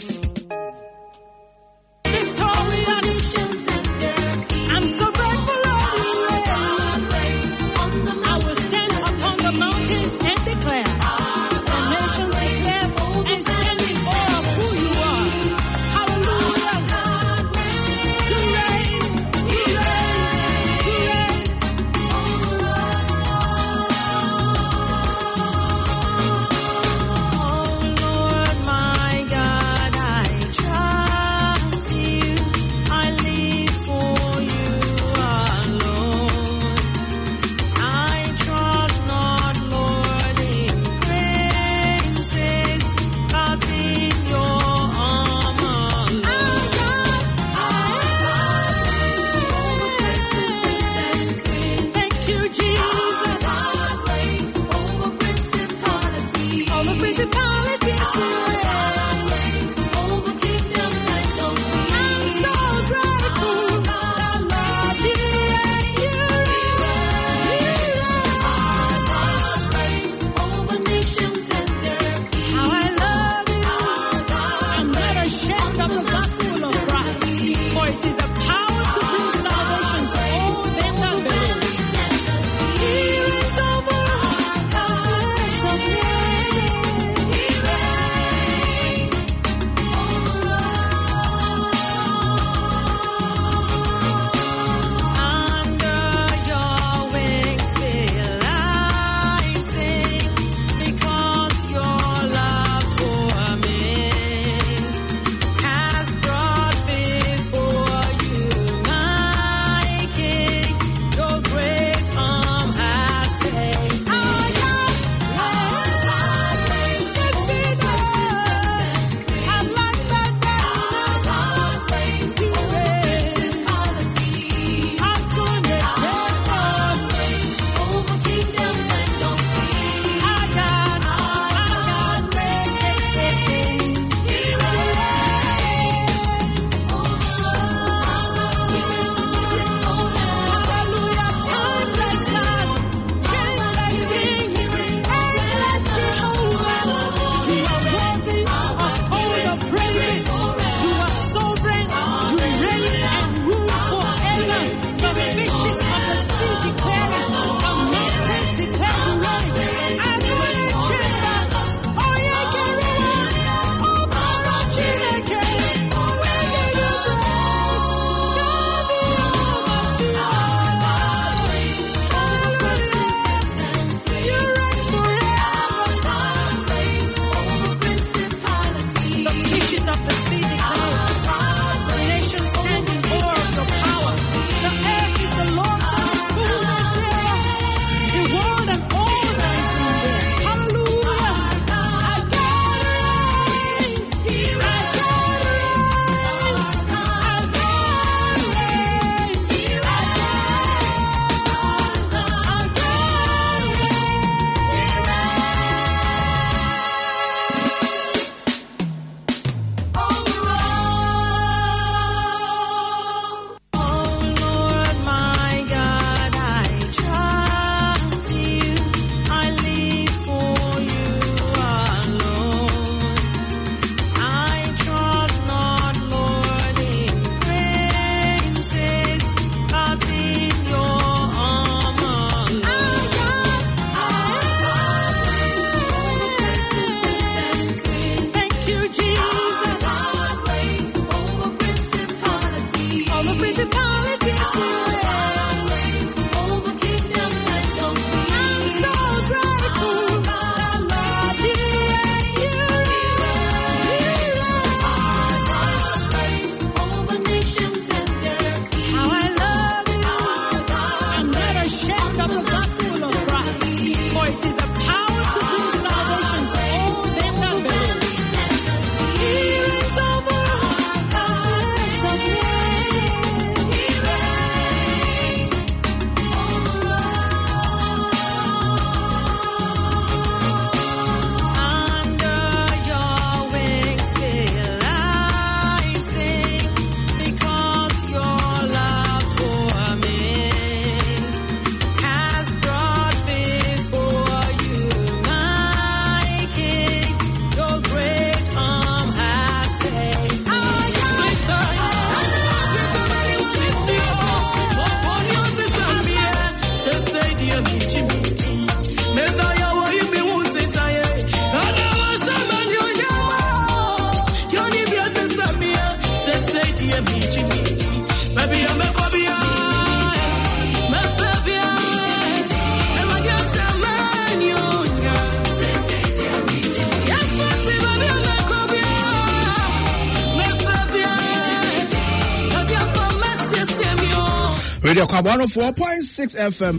Radio Kwaba one oh four point six F M.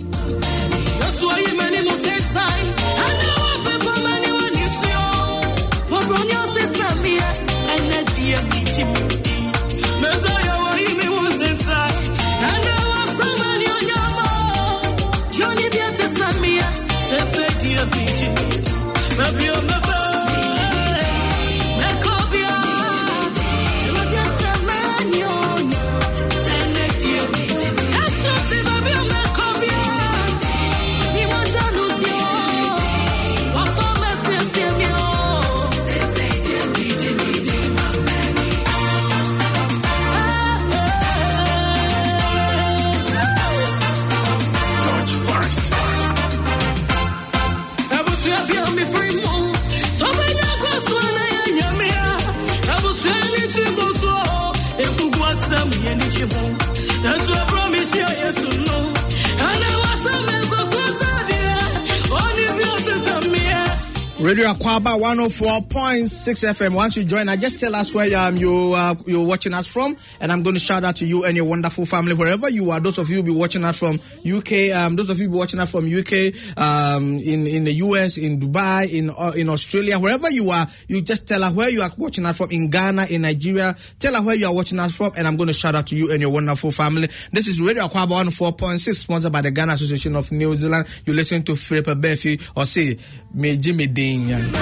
That's what I promise you, yes or no. And I was a man, Radio Akwaba one oh four point six F M. Once you join, I just tell us where um, you, uh, you're watching us from, and I'm going to shout out to you and your wonderful family, wherever you are. Those of you will be watching us from U K, um, those of you will be watching us from U K, um, in, in the U S, in Dubai, in uh, in Australia, wherever you are, you just tell us where you are watching us from, in Ghana, in Nigeria. Tell us where you are watching us from, and I'm going to shout out to you and your wonderful family. This is Radio Akwaba one oh four point six, sponsored by the Ghana Association of New Zealand. You listen to Philip Befi, or say, me Jimmy Dean.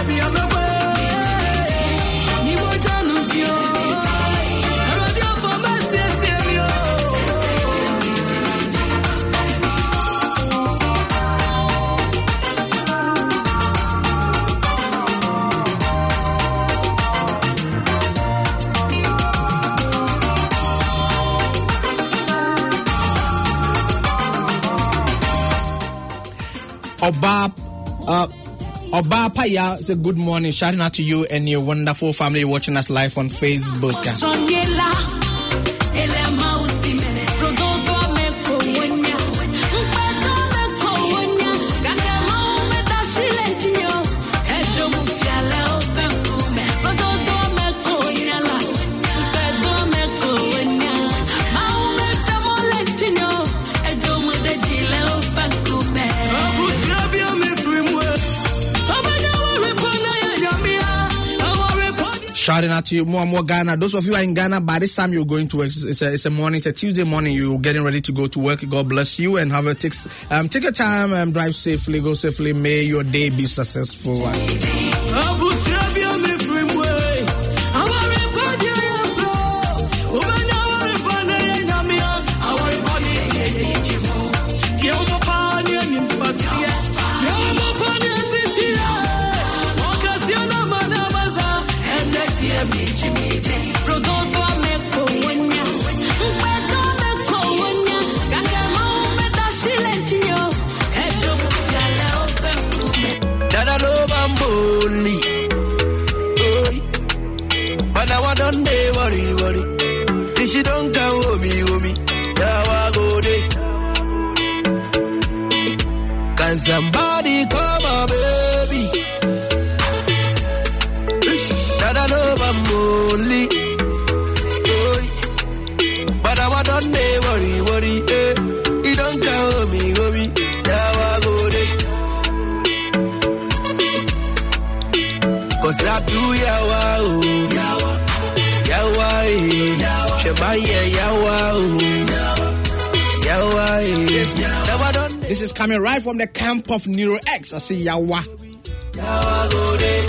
Oba, uh, Oba Paya, it's a good morning. Shouting out to you and your wonderful family watching us live on Facebook. Shouting out to you, more and more Ghana. Those of you who are in Ghana, by this time you're going to work. It's a, it's a morning, it's a Tuesday morning. You're getting ready to go to work. God bless you and have a take, um, take your time and drive safely, go safely. May your day be successful. Somebody call my baby. That I know I'm lonely. Oh, but I want to worry, worry. Eh. You don't call me, worry. Now I go there. Cause I do yawa, yawa, yawa, yawa, Shemaya, yawa, yawa, yawa. This is coming right from the camp of Nero X. I see Yawa. Yawa go there.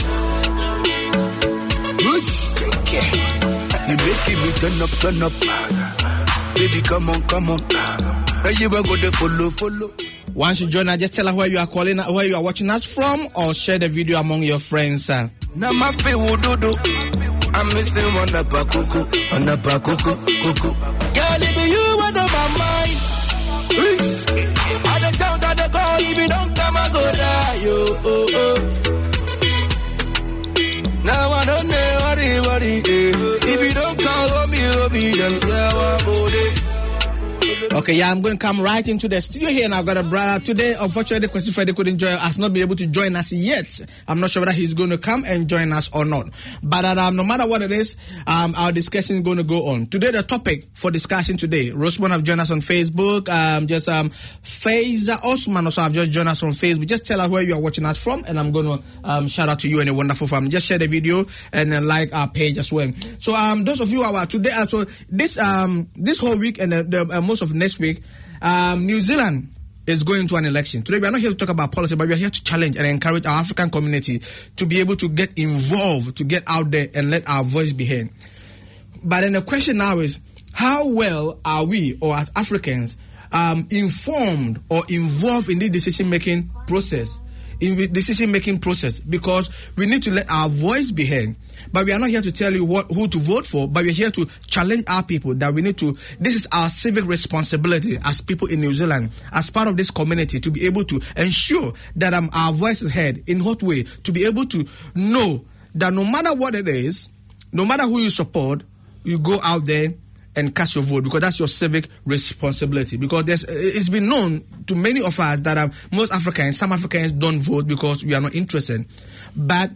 You making me turn up, turn up. Baby, come on, come on. Where you go to follow, follow. Once you join, I just tell her where you are calling, where you are watching us from, or share the video among your friends. Uh. Now my favorite dodo. I'm missing one up a cuckoo, one up a cuckoo, cuckoo. Girl, it be you out of my mind. I the sounds of the call, if you don't come, I go die, yo, oh, oh. Now I don't know what it, what it is. If you don't call me, I'll be done, now I go there. Okay, yeah, I'm going to come right into the studio here, and I've got a brother today. Unfortunately, Kwesi Freddy couldn't join, has not been able to join us yet. I'm not sure whether he's going to come and join us or not. But um, no matter what it is, um, our discussion is going to go on. Today, the topic for discussion today, Rosemond have joined us on Facebook. Um, just um, Faiza Osman also have just joined us on Facebook. Just tell us where you are watching us from, and I'm going to um, shout out to you and a wonderful family. Just share the video and then like our page as well. So um, those of you who are today, uh, so this um this whole week and the, the, uh, most of next week, um, New Zealand is going to an election. Today we are not here to talk about policy, but we are here to challenge and encourage our African community to be able to get involved, to get out there and let our voice be heard. But then the question now is, how well are we, or as Africans, um, informed or involved in this decision-making process? In the decision-making process, because we need to let our voice be heard. But we are not here to tell you what who to vote for, but we're here to challenge our people that we need to, this is our civic responsibility as people in New Zealand, as part of this community, to be able to ensure that um, our voice is heard. In what way? To be able to know that no matter what it is, no matter who you support, you go out there and cast your vote, because that's your civic responsibility. Because there's, it's been known to many of us that um, most Africans, some Africans don't vote because we are not interested. But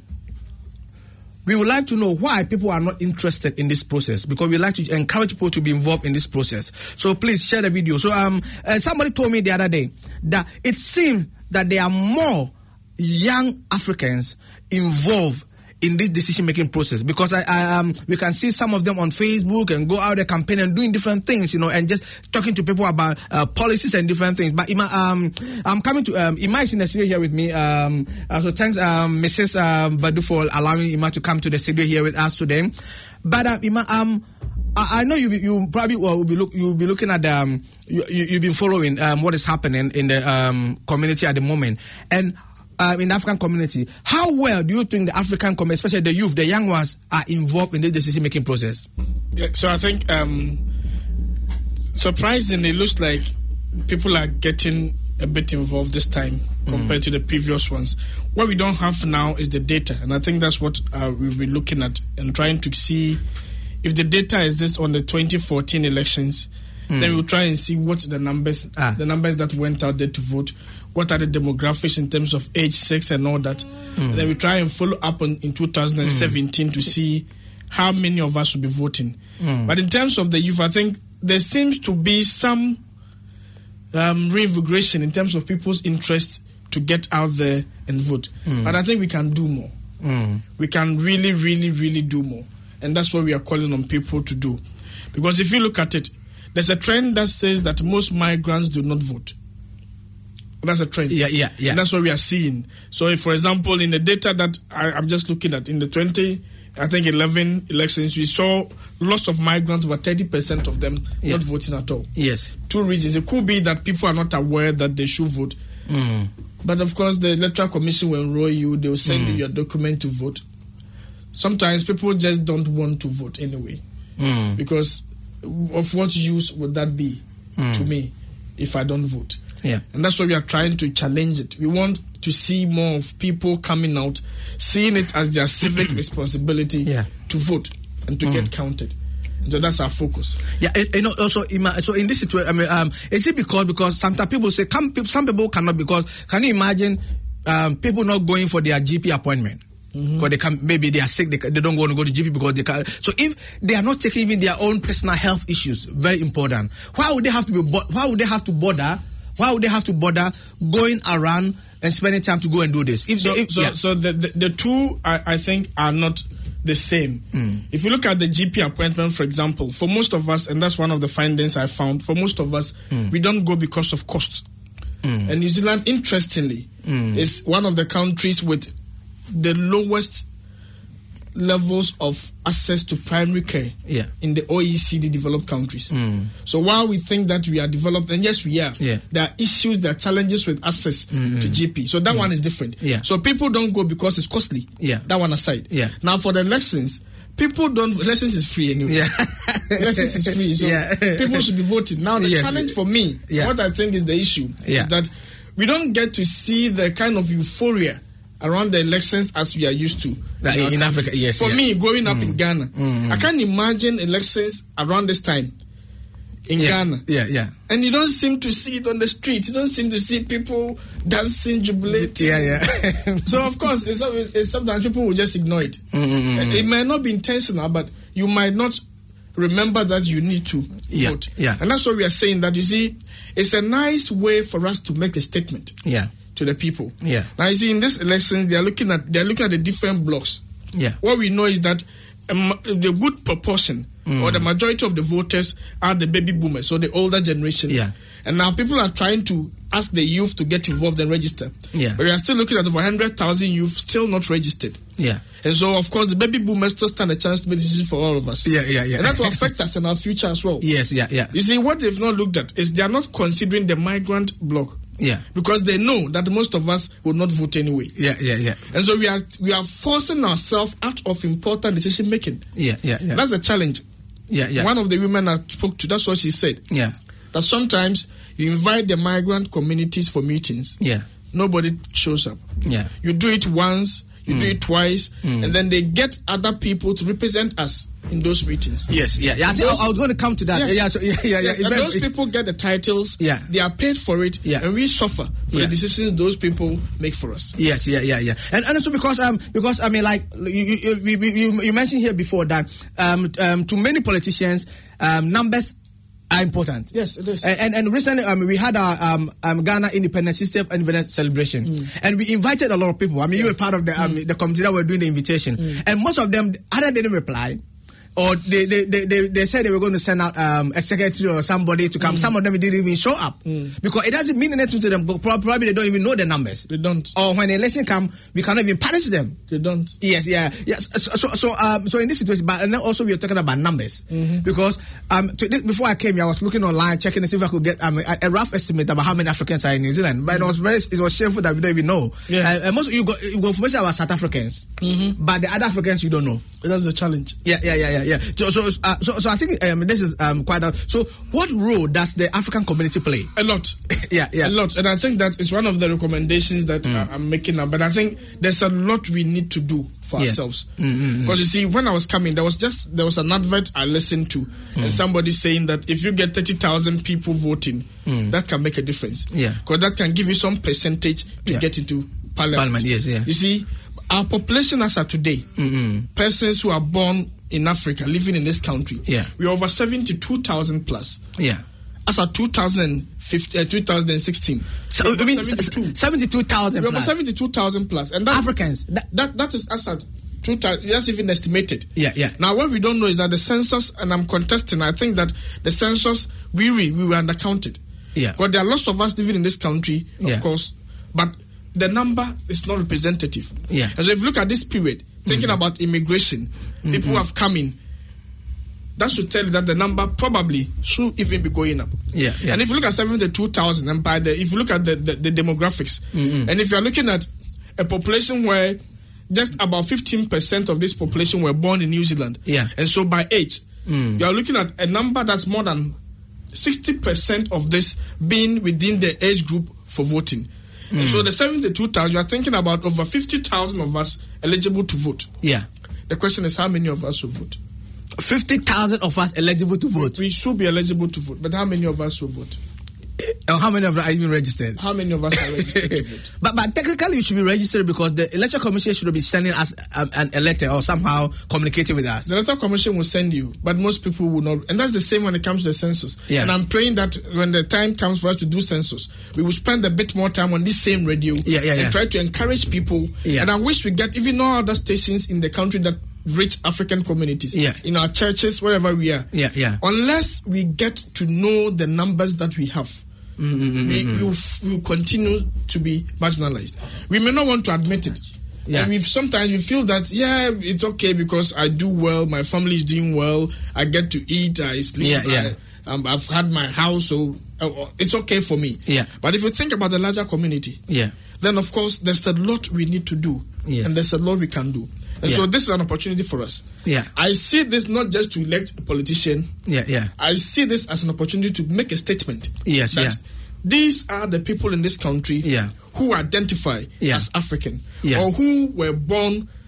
we would like to know why people are not interested in this process, because we like to encourage people to be involved in this process. So please share the video. So um, uh, somebody told me the other day that it seems that there are more young Africans involved in this decision-making process, because I, I um we can see some of them on Facebook and go out there campaigning and doing different things, you know, and just talking to people about uh, policies and different things. But Ima, um, I'm coming to um, Ima is in the studio here with me. Um, uh, so thanks, um, Missus Um, Badu, for allowing Ima to come to the studio here with us today. But uh, Ima, um. I know you you probably well, will be look you'll be looking at the, um you, you you've been following um what is happening in the um community at the moment, and Um, in the African community. How well do you think the African community, especially the youth, the young ones, are involved in the decision-making process? Yeah, so I think, um, surprisingly, it looks like people are getting a bit involved this time compared mm. to the previous ones. What we don't have now is the data, and I think that's what uh, we'll be looking at and trying to see if the data is this on the twenty fourteen elections. Mm. Then we'll try and see what the numbers, ah. the numbers that went out there to vote. What are the demographics in terms of age, sex, and all that? Mm. And then we try and follow up on in two thousand seventeen mm. to see how many of us will be voting. Mm. But in terms of the youth, I think there seems to be some um, reinvigoration in terms of people's interest to get out there and vote. Mm. But I think we can do more. Mm. We can really, really, really do more. And that's what we are calling on people to do. Because if you look at it, there's a trend that says that most migrants do not vote. That's a trend. Yeah, yeah, yeah. And that's what we are seeing. So, if, for example, in the data that I, I'm just looking at, in the twenty, I think eleven elections, we saw lots of migrants, over thirty percent of them yeah. not voting at all. Yes. Two reasons. It could be that people are not aware that they should vote. Mm. But, of course, the Electoral Commission will enroll you. They will send mm. you your document to vote. Sometimes people just don't want to vote anyway. Mm. Because of what use would that be mm. to me if I don't vote? Yeah. And that's why we are trying to challenge it. We want to see more of people coming out, seeing it as their civic responsibility yeah. to vote and to mm. get counted. And so that's our focus. Yeah, you know, also, so in this situation, I mean, um, is it because, because sometimes people say, some people, some people cannot, because, can you imagine um, people not going for their G P appointment? Mm-hmm. Because they can, maybe they are sick, they, they don't want to go to G P because they can. So if they are not taking even their own personal health issues, very important, why would they have to be, why would they have to bother Why would they have to bother going around and spending time to go and do this? If, so, if, so, yeah. so the, the the two I, I think are not the same. Mm. If you look at the G P appointment, for example, for most of us, and that's one of the findings I found, for most of us, mm. we don't go because of cost. Mm. And New Zealand, interestingly, mm. is one of the countries with the lowest levels of access to primary care yeah. in the O E C D developed countries. Mm. So while we think that we are developed, and yes, we are, yeah. there are issues, there are challenges with access mm-hmm. to G P. So that mm. one is different. Yeah. So people don't go because it's costly. Yeah. That one aside. Yeah. Now for the elections, people don't, elections is free anyway. Yeah. Elections is free. So yeah. people should be voting. Now the yes. challenge for me, yeah. what I think is the issue, yeah. is that we don't get to see the kind of euphoria around the elections as we are used to. Like in, in Africa, yes. For yeah. me, growing up mm. in Ghana, mm. I can't imagine elections around this time. in yeah. Ghana. Yeah, yeah. And you don't seem to see it on the streets. You don't seem to see people dancing, jubilating. Yeah, yeah. So, of course, it's, always, it's sometimes people will just ignore it. Mm-hmm. It might not be intentional, but you might not remember that you need to yeah, vote. Yeah. And that's what we are saying, that you see, it's a nice way for us to make a statement yeah. to the people. Yeah. Now, you see, in this election, they are looking at they are looking at the different blocks. Yeah. What we know is that um, the good proportion mm. or the majority of the voters are the baby boomers, so the older generation. Yeah. And now people are trying to ask the youth to get involved and register. Yeah. But we are still looking at over one hundred thousand youth still not registered. Yeah. And so, of course, the baby boomers still stand a chance to make decisions for all of us. Yeah, yeah, yeah. And that will affect us in our future as well. Yes, yeah, yeah. You see, what they've not looked at is they are not considering the migrant bloc. Yeah. Because they know that most of us will not vote anyway. Yeah, yeah, yeah. And so we are we are forcing ourselves out of important decision making. Yeah, yeah, yeah. That's a challenge. Yeah, yeah. One of the women I spoke to, that's what she said. Yeah. That sometimes you invite the migrant communities for meetings. Yeah. Nobody shows up. Yeah. You do it once, you mm. do it twice, mm. and then they get other people to represent us in those meetings. Yes, yeah, yeah. I, think I was going to come to that. Yes. Yeah, so, yeah, yeah, yes. yeah. And those people get the titles. Yeah. They are paid for it. Yeah. And we suffer for yeah. the decisions those people make for us. Yes, yeah, yeah, yeah. And and also because um because I mean like you you, you, you, you mentioned here before that um um to many politicians um numbers are important. Yes, it is. And and, and recently um, we had our um, um Ghana Independence System Independence celebration, mm. and we invited a lot of people. I mean, yeah. you were part of the um, mm. the committee that were doing the invitation, mm. and most of them either didn't reply, or they they, they, they, they said they were going to send out um, a secretary or somebody to come. Mm. Some of them didn't even show up mm. because it doesn't mean anything to them. Probably they don't even know the numbers. They don't. Or when the election come, we cannot even punish them. They don't. Yes, yeah, yes. So so so, um, so in this situation, but and then also we are talking about numbers mm-hmm. because um to this, before I came here, I was looking online checking to see if I could get um, a, a rough estimate about how many Africans are in New Zealand. But mm-hmm. it was very it was shameful that we don't even know. Yeah. Uh, and most you got, you got information about South Africans, mm-hmm. but the other Africans you don't know. That's the challenge. Yeah, yeah, yeah, yeah, yeah. So so uh, so, so I think um, this is um quite a, so. What role does the African community play? A lot. yeah, yeah, a lot. And I think that is one of the recommendations that mm. I'm making now. But I think there's a lot we need to do for yeah. ourselves. Because mm-hmm. you see, when I was coming, there was just there was an advert I listened to, mm. and somebody saying that if you get thirty thousand people voting, mm. that can make a difference. Yeah, because that can give you some percentage to yeah. get into parliament. Parliament, yes, yeah. You see, our population as of today, mm-hmm. persons who are born in Africa living in this country, yeah, we're over seventy-two thousand plus. Yeah. As of two thousand fifteen, uh, twenty sixteen, so I mean seventy-two thousand. We're over seventy-two thousand plus, and that's, Africans. That that, that is as at two thousand. That's even estimated. Yeah, yeah. Now, what we don't know is that the census, and I'm contesting. I think that the census we we, we were undercounted. Yeah. But there are lots of us living in this country, of yeah. course, but the number is not representative. Yeah. And so, if you look at this period, thinking mm-hmm. about immigration, mm-hmm. people who have come in. That should tell you that the number probably should even be going up. Yeah, yeah. And if you look at seventy-two thousand, and by the if you look at the, the, the demographics, mm-hmm. and if you're looking at a population where just about fifteen percent of this population were born in New Zealand, yeah. and so by age, mm. you're looking at a number that's more than sixty percent of this being within the age group for voting. Mm. And so the seventy-two thousand, you're thinking about over fifty thousand of us eligible to vote. Yeah. The question is, how many of us will vote? fifty thousand of us eligible to vote. We should be eligible to vote, but how many of us will vote? Uh, how many of us are even registered? How many of us are registered to vote? But but technically, you should be registered because the Electoral Commission should be sending us um, an, a letter or somehow communicating with us. The Electoral Commission will send you, but most people will not. And that's the same when it comes to the census. Yeah. And I'm praying that when the time comes for us to do census, we will spend a bit more time on this same radio yeah, yeah, and yeah. try to encourage people. Yeah. And I wish we get even all other stations in the country that reach African communities, yeah. in our churches, wherever we are. Yeah, yeah. Unless we get to know the numbers that we have, mm-hmm, we mm-hmm. will f- will continue to be marginalized. We may not want to admit it. Yeah. And we sometimes we feel that, yeah, it's okay because I do well, my family is doing well, I get to eat, I sleep, yeah, yeah. I, um, I've had my house, so uh, it's okay for me. Yeah. But if you think about the larger community, yeah. then of course there's a lot we need to do, yes. and there's a lot we can do. And yeah. so this is an opportunity for us. Yeah. I see this not just to elect a politician. Yeah, yeah. I see this as an opportunity to make a statement. Yes, that yeah. these are the people in this country yeah. who identify yeah. as African yeah. or who were born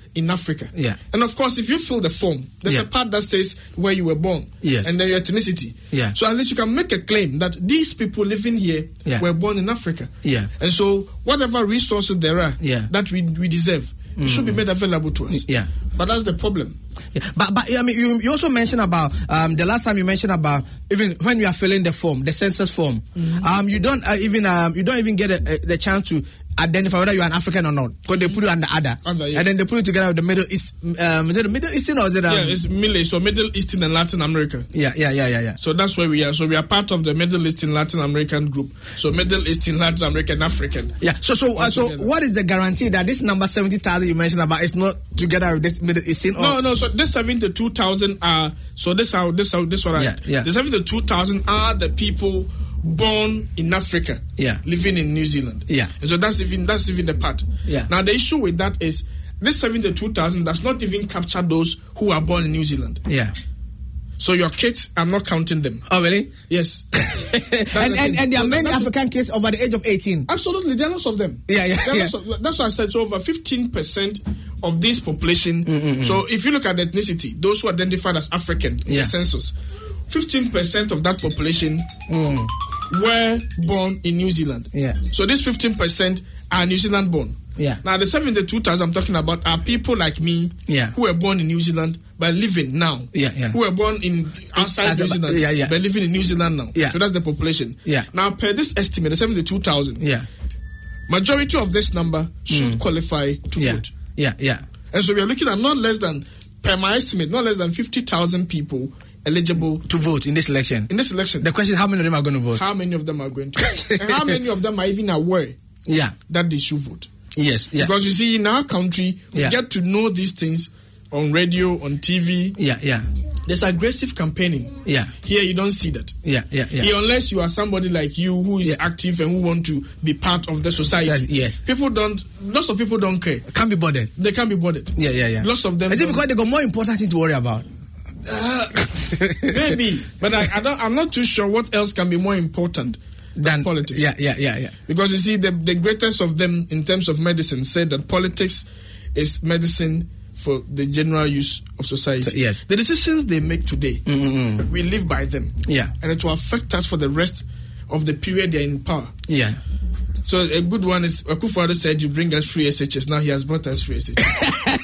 in Africa. Yeah. And of course, if you fill the form, there's yeah. a part that says where you were born. Yes. And then your ethnicity. Yeah. So at least you can make a claim that these people living here yeah. were born in Africa. Yeah. And so whatever resources there are yeah. that we we deserve, mm. it should be made available to us. Yeah. But that's the problem. Yeah. But but I mean, you, you also mentioned about um, the last time you mentioned about even when you are filling the form, the census form, mm-hmm. um, you don't uh, even um, you don't even get a, a, the chance to identify whether you are an African or not, because mm-hmm. they put you under other, under, yes. and then they put it together with the Middle East. Um, is it the Middle Eastern or is it? Um, yeah, it's Middle so Middle Eastern and Latin America. Yeah, yeah, yeah, yeah, yeah. So that's where we are. So we are part of the Middle Eastern Latin American group. So Middle Eastern Latin American African. Yeah. So so uh, so together. What is the guarantee that this number seventy thousand you mentioned about is not together with this Middle Eastern? Or? No, no. So this seventy-two thousand are so this how this how this what I yeah, yeah. the seventy-two thousand are the people born in Africa, yeah, living in New Zealand, yeah. And so that's even that's even the part. Yeah. Now the issue with that is this seventy-two thousand does not even capture those who are born in New Zealand. Yeah. So your kids, I'm not counting them. Oh really? Yes. and, and and there are so many African kids over the age of eighteen. Absolutely, there are lots of them. Yeah, yeah. yeah. Of, that's why I said so. Over fifteen percent of this population. Mm-hmm. So if you look at ethnicity, those who identified as African in yeah. the census, fifteen percent of that population mm. were born in New Zealand. Yeah. So this fifteen percent are New Zealand born. Yeah. Now the seventy-two thousand I'm talking about are people like me, yeah. who were born in New Zealand but living now. Yeah, yeah. Who were born in outside As New a, Zealand, yeah, yeah. but living in New Zealand now. Yeah. So that's the population. Yeah. Now per this estimate, the seventy-two thousand. Yeah. Majority of this number should mm. qualify to yeah. vote. Yeah, yeah. And so we are looking at not less than, per my estimate, not less than fifty thousand people eligible to vote in this election. In this election. The question is how many of them are going to vote? How many of them are going to? And how many of them are even aware yeah. that they should vote? Yes, yeah. Because you see, in our country, we yeah. get to know these things on radio, on T V. Yeah, yeah. There's aggressive campaigning. Yeah. Here you don't see that. Yeah, yeah, yeah. Here, unless you are somebody like you who is yeah. active and who want to be part of the society. Yes. People don't, lots of people don't care. Can't be bothered. They can't be bothered. Yeah, yeah, yeah. Lots of them. Is it because they got more important things to worry about? Uh, maybe. But I, I don't, I'm not too sure what else can be more important than, than politics. Yeah, yeah, yeah, yeah. Because you see, the, the greatest of them in terms of medicine said that politics is medicine for the general use of society. So, yes. The decisions they make today, mm-hmm. we live by them. Yeah. And it will affect us for the rest of the period they're in power. Yeah. So a good one is, Akufo-Addo said you bring us free S H S. Now he has brought us free S H S.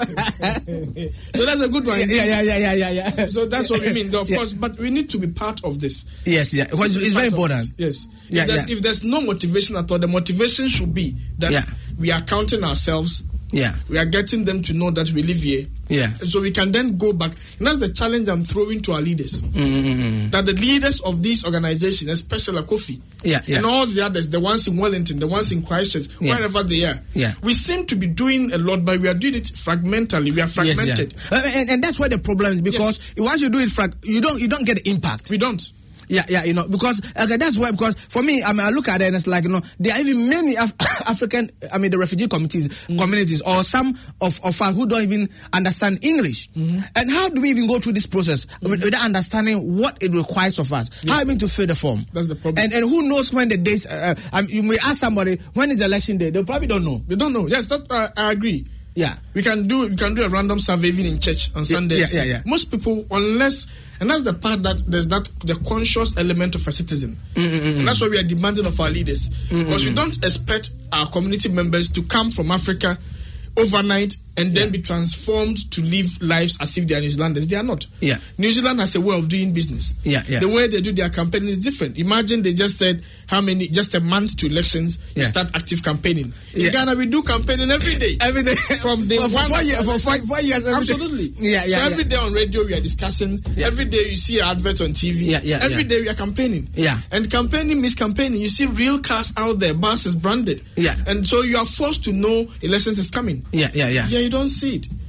So that's a good one. Yeah, yeah, yeah, yeah, yeah, yeah. So that's what we mean. Of yeah. course, but we need to be part of this. Yes, yeah. Because it's very important. Yes. Yeah, if, there's, yeah. if there's no motivation at all, the motivation should be that yeah. we are counting ourselves. Yeah. We are getting them to know that we live here. Yeah. And so we can then go back. And that's the challenge I'm throwing to our leaders. Mm-hmm. That the leaders of these organizations, especially Kofi, yeah, yeah. and all the others, the ones in Wellington, the ones in Christchurch, yeah. wherever they are, yeah. we seem to be doing a lot, but we are doing it fragmentally. We are fragmented. Yes, yeah. and, and that's where the problem is, because yes. once you do it, frag- you don't you don't get the impact. We don't. Yeah, yeah, you know, because okay, that's why. Because for me, I mean, I look at it and it's like, you know, there are even many Af- African, I mean, the refugee communities, mm. communities, or some of of us who don't even understand English. Mm-hmm. And how do we even go through this process mm-hmm. without understanding what it requires of us? Yeah. How even to fill the form? That's the problem. And and who knows when the dates? Uh, um, you may ask somebody when is the election day. They probably don't know. They don't know. Yes, that uh, I agree. Yeah, we can do we can do a random survey even in church on Sundays. Yeah, yeah, yeah. Most people, unless, and that's the part that there's that the conscious element of a citizen, mm-hmm. and that's what we are demanding of our leaders, mm-hmm. because we don't expect our community members to come from Africa overnight and then yeah. be transformed to live lives as if they are New Zealanders. They are not. Yeah. New Zealand has a way of doing business. Yeah, yeah. The way they do their campaigning is different. Imagine they just said how many, just a month to elections, you yeah. start active campaigning. In yeah. Ghana, we do campaigning every day. every day. From the for, for, one four years, for five, four years. Absolutely. Yeah, yeah. So every yeah. day on radio we are discussing. Yeah. Every day you see adverts on T V. Yeah, yeah. Every yeah. day we are campaigning. Yeah. And campaigning means campaigning. You see real cars out there, buses branded. Yeah. And so you are forced to know elections is coming. Yeah, yeah, yeah. Yeah, you don't see it.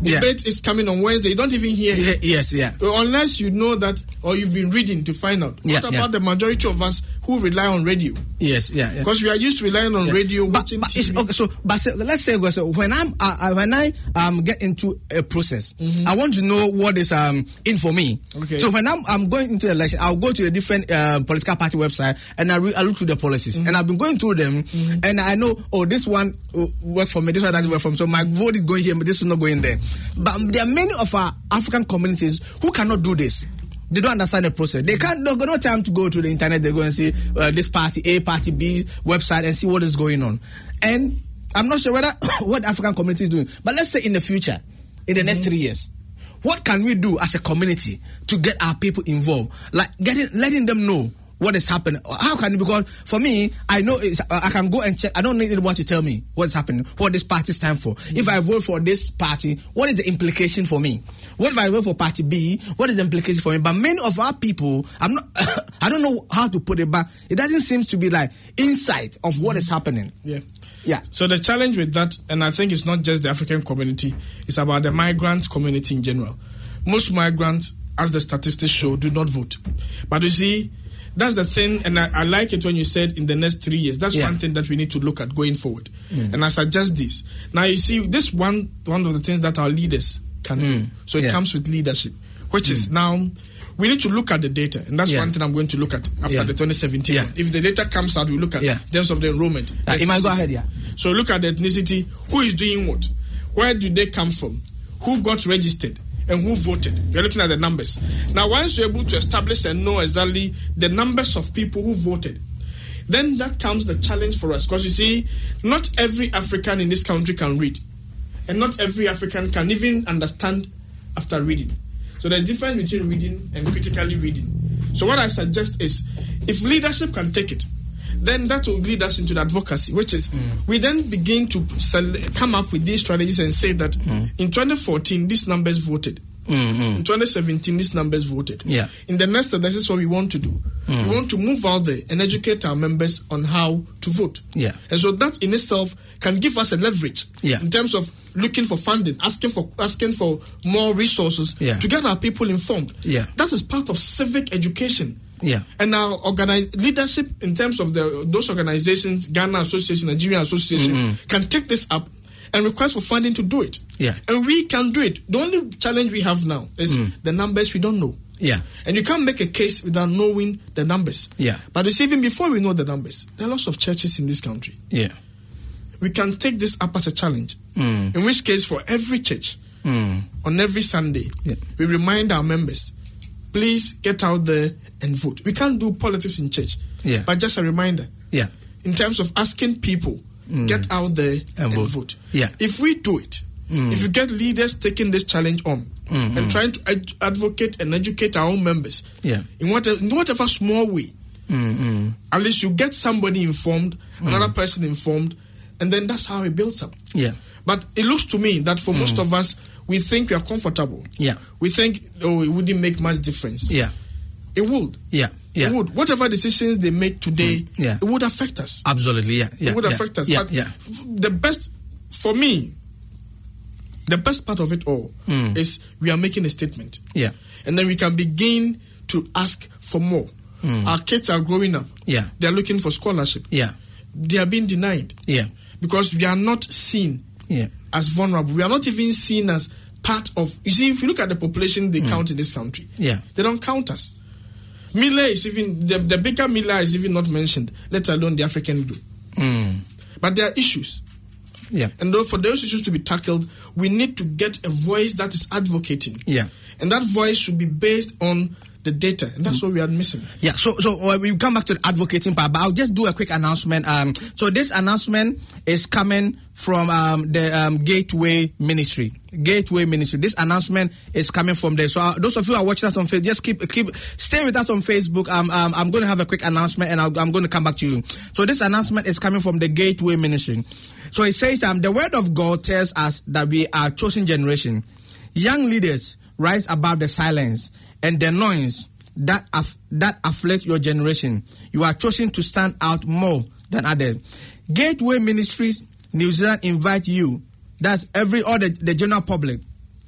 Yeah. Debate is coming on Wednesday. You don't even hear it. Yeah, yes, yeah. Unless you know that or you've been reading to find out. Yeah, what about yeah. the majority of us who rely on radio? Yes, yeah, yeah. Because we are used to relying on yeah. radio, but, watching but T V. it's, okay, so, but say, let's say so when I'm uh, when I um get into a process, mm-hmm. I want to know what is um in for me. Okay. So when I'm I'm going into the election, I'll go to a different uh, political party website and I, re- I look through the policies, mm-hmm. and I've been going through them, mm-hmm. and I know, oh, this one uh, work for me, this one doesn't work for me. So my vote is going here, but this is not going there. But there are many of our African communities who cannot do this. They don't understand the process. They can't. They've got no time to go to the internet. They go and see uh, this party A, party B website and see what is going on. And I'm not sure whether what the African community is doing. But let's say in the future, in the mm-hmm. next three years, what can we do as a community to get our people involved? Like getting, letting them know what is happening. How can it? Because for me, I know it's, uh, I can go and check. I don't need anyone to tell me what's happening, what this party stands for. Mm-hmm. If I vote for this party, what is the implication for me? What if I vote for party B? What is the implication for me? But many of our people, I'm not. I don't know how to put it, but it doesn't seem to be like insight of what is happening. Yeah. Yeah. So the challenge with that, and I think it's not just the African community, it's about the migrant community in general. Most migrants, as the statistics show, do not vote. But you see, that's the thing, and I, I like it when you said in the next three years. That's yeah. one thing that we need to look at going forward. Mm. And I suggest this. Now, you see, this one one of the things that our leaders can mm. do. So it yeah. comes with leadership, which mm. is now we need to look at the data, and that's yeah. one thing I'm going to look at after yeah. the twenty seventeen. Yeah. If the data comes out, we look at yeah. in terms of the enrollment. Uh, you might go ahead, yeah. So look at the ethnicity. Who is doing what? Where do they come from? Who got registered? And who voted? You're looking at the numbers. Now, once you're able to establish and know exactly the numbers of people who voted, then that comes the challenge for us. Because you see, not every African in this country can read. And not every African can even understand after reading. So there's a difference between reading and critically reading. So what I suggest is, if leadership can take it, then that will lead us into the advocacy, which is mm. we then begin to sell, come up with these strategies and say that mm. in twenty fourteen, these numbers voted. Mm-hmm. In twenty seventeen, these numbers voted. Yeah. In the next step, this is what we want to do. Mm. We want to move out there and educate our members on how to vote. Yeah. And so that in itself can give us a leverage yeah. in terms of looking for funding, asking for asking for more resources yeah. to get our people informed. Yeah. That is part of civic education. Yeah. And our organize, leadership in terms of the those organizations, Ghana Association, Nigerian Association, mm-hmm. can take this up and request for funding to do it. Yeah. And we can do it. The only challenge we have now is mm. the numbers we don't know. Yeah. And you can't make a case without knowing the numbers. Yeah. But it's even before we know the numbers, there are lots of churches in this country. Yeah. We can take this up as a challenge. Mm. In which case, for every church, mm. on every Sunday, yeah. we remind our members, please get out there and vote. We can't do politics in church. Yeah. But just a reminder. Yeah. In terms of asking people, mm. get out there and, and vote. vote. Yeah. If we do it, mm. if you get leaders taking this challenge on mm-hmm. and trying to ad- advocate and educate our own members, yeah. in, whatever, in whatever small way, mm-hmm. at least you get somebody informed, mm. another person informed, and then that's how it builds up. Yeah. But it looks to me that for mm. most of us, we think we are comfortable. Yeah. We think, oh, it wouldn't make much difference. Yeah. It would. Yeah. Yeah. It would. Whatever decisions they make today, mm. yeah. it would affect us. Absolutely. Yeah. yeah. It would yeah. affect us. Yeah. But yeah. the best, for me, the best part of it all mm. is we are making a statement. Yeah. And then we can begin to ask for more. Mm. Our kids are growing up. Yeah. They are looking for scholarship. Yeah. They are being denied. Yeah. Because we are not seen yeah. as vulnerable. We are not even seen as part of... You see, if you look at the population they mm. count in this country, yeah. they don't count us. Miller is even... The, the bigger Miller is even not mentioned, let alone the African group. Mm. But there are issues. Yeah. And though for those issues to be tackled, we need to get a voice that is advocating. Yeah. And that voice should be based on the data, and that's what we are missing. Yeah, so so uh, we come back to the advocating part, but I'll just do a quick announcement. Um, so this announcement is coming from um, the um, Gateway Ministry. Gateway Ministry. This announcement is coming from there. So uh, those of you who are watching us on Facebook, just keep keep stay with us on Facebook. Um, um, I'm going to have a quick announcement, and I'll, I'm going to come back to you. So this announcement is coming from the Gateway Ministry. So it says, um, the word of God tells us that we are a chosen generation. Young leaders rise above the silence and the noise that aff- that afflict your generation. You are chosen to stand out more than others. Gateway Ministries New Zealand invite you, that's every other the general public,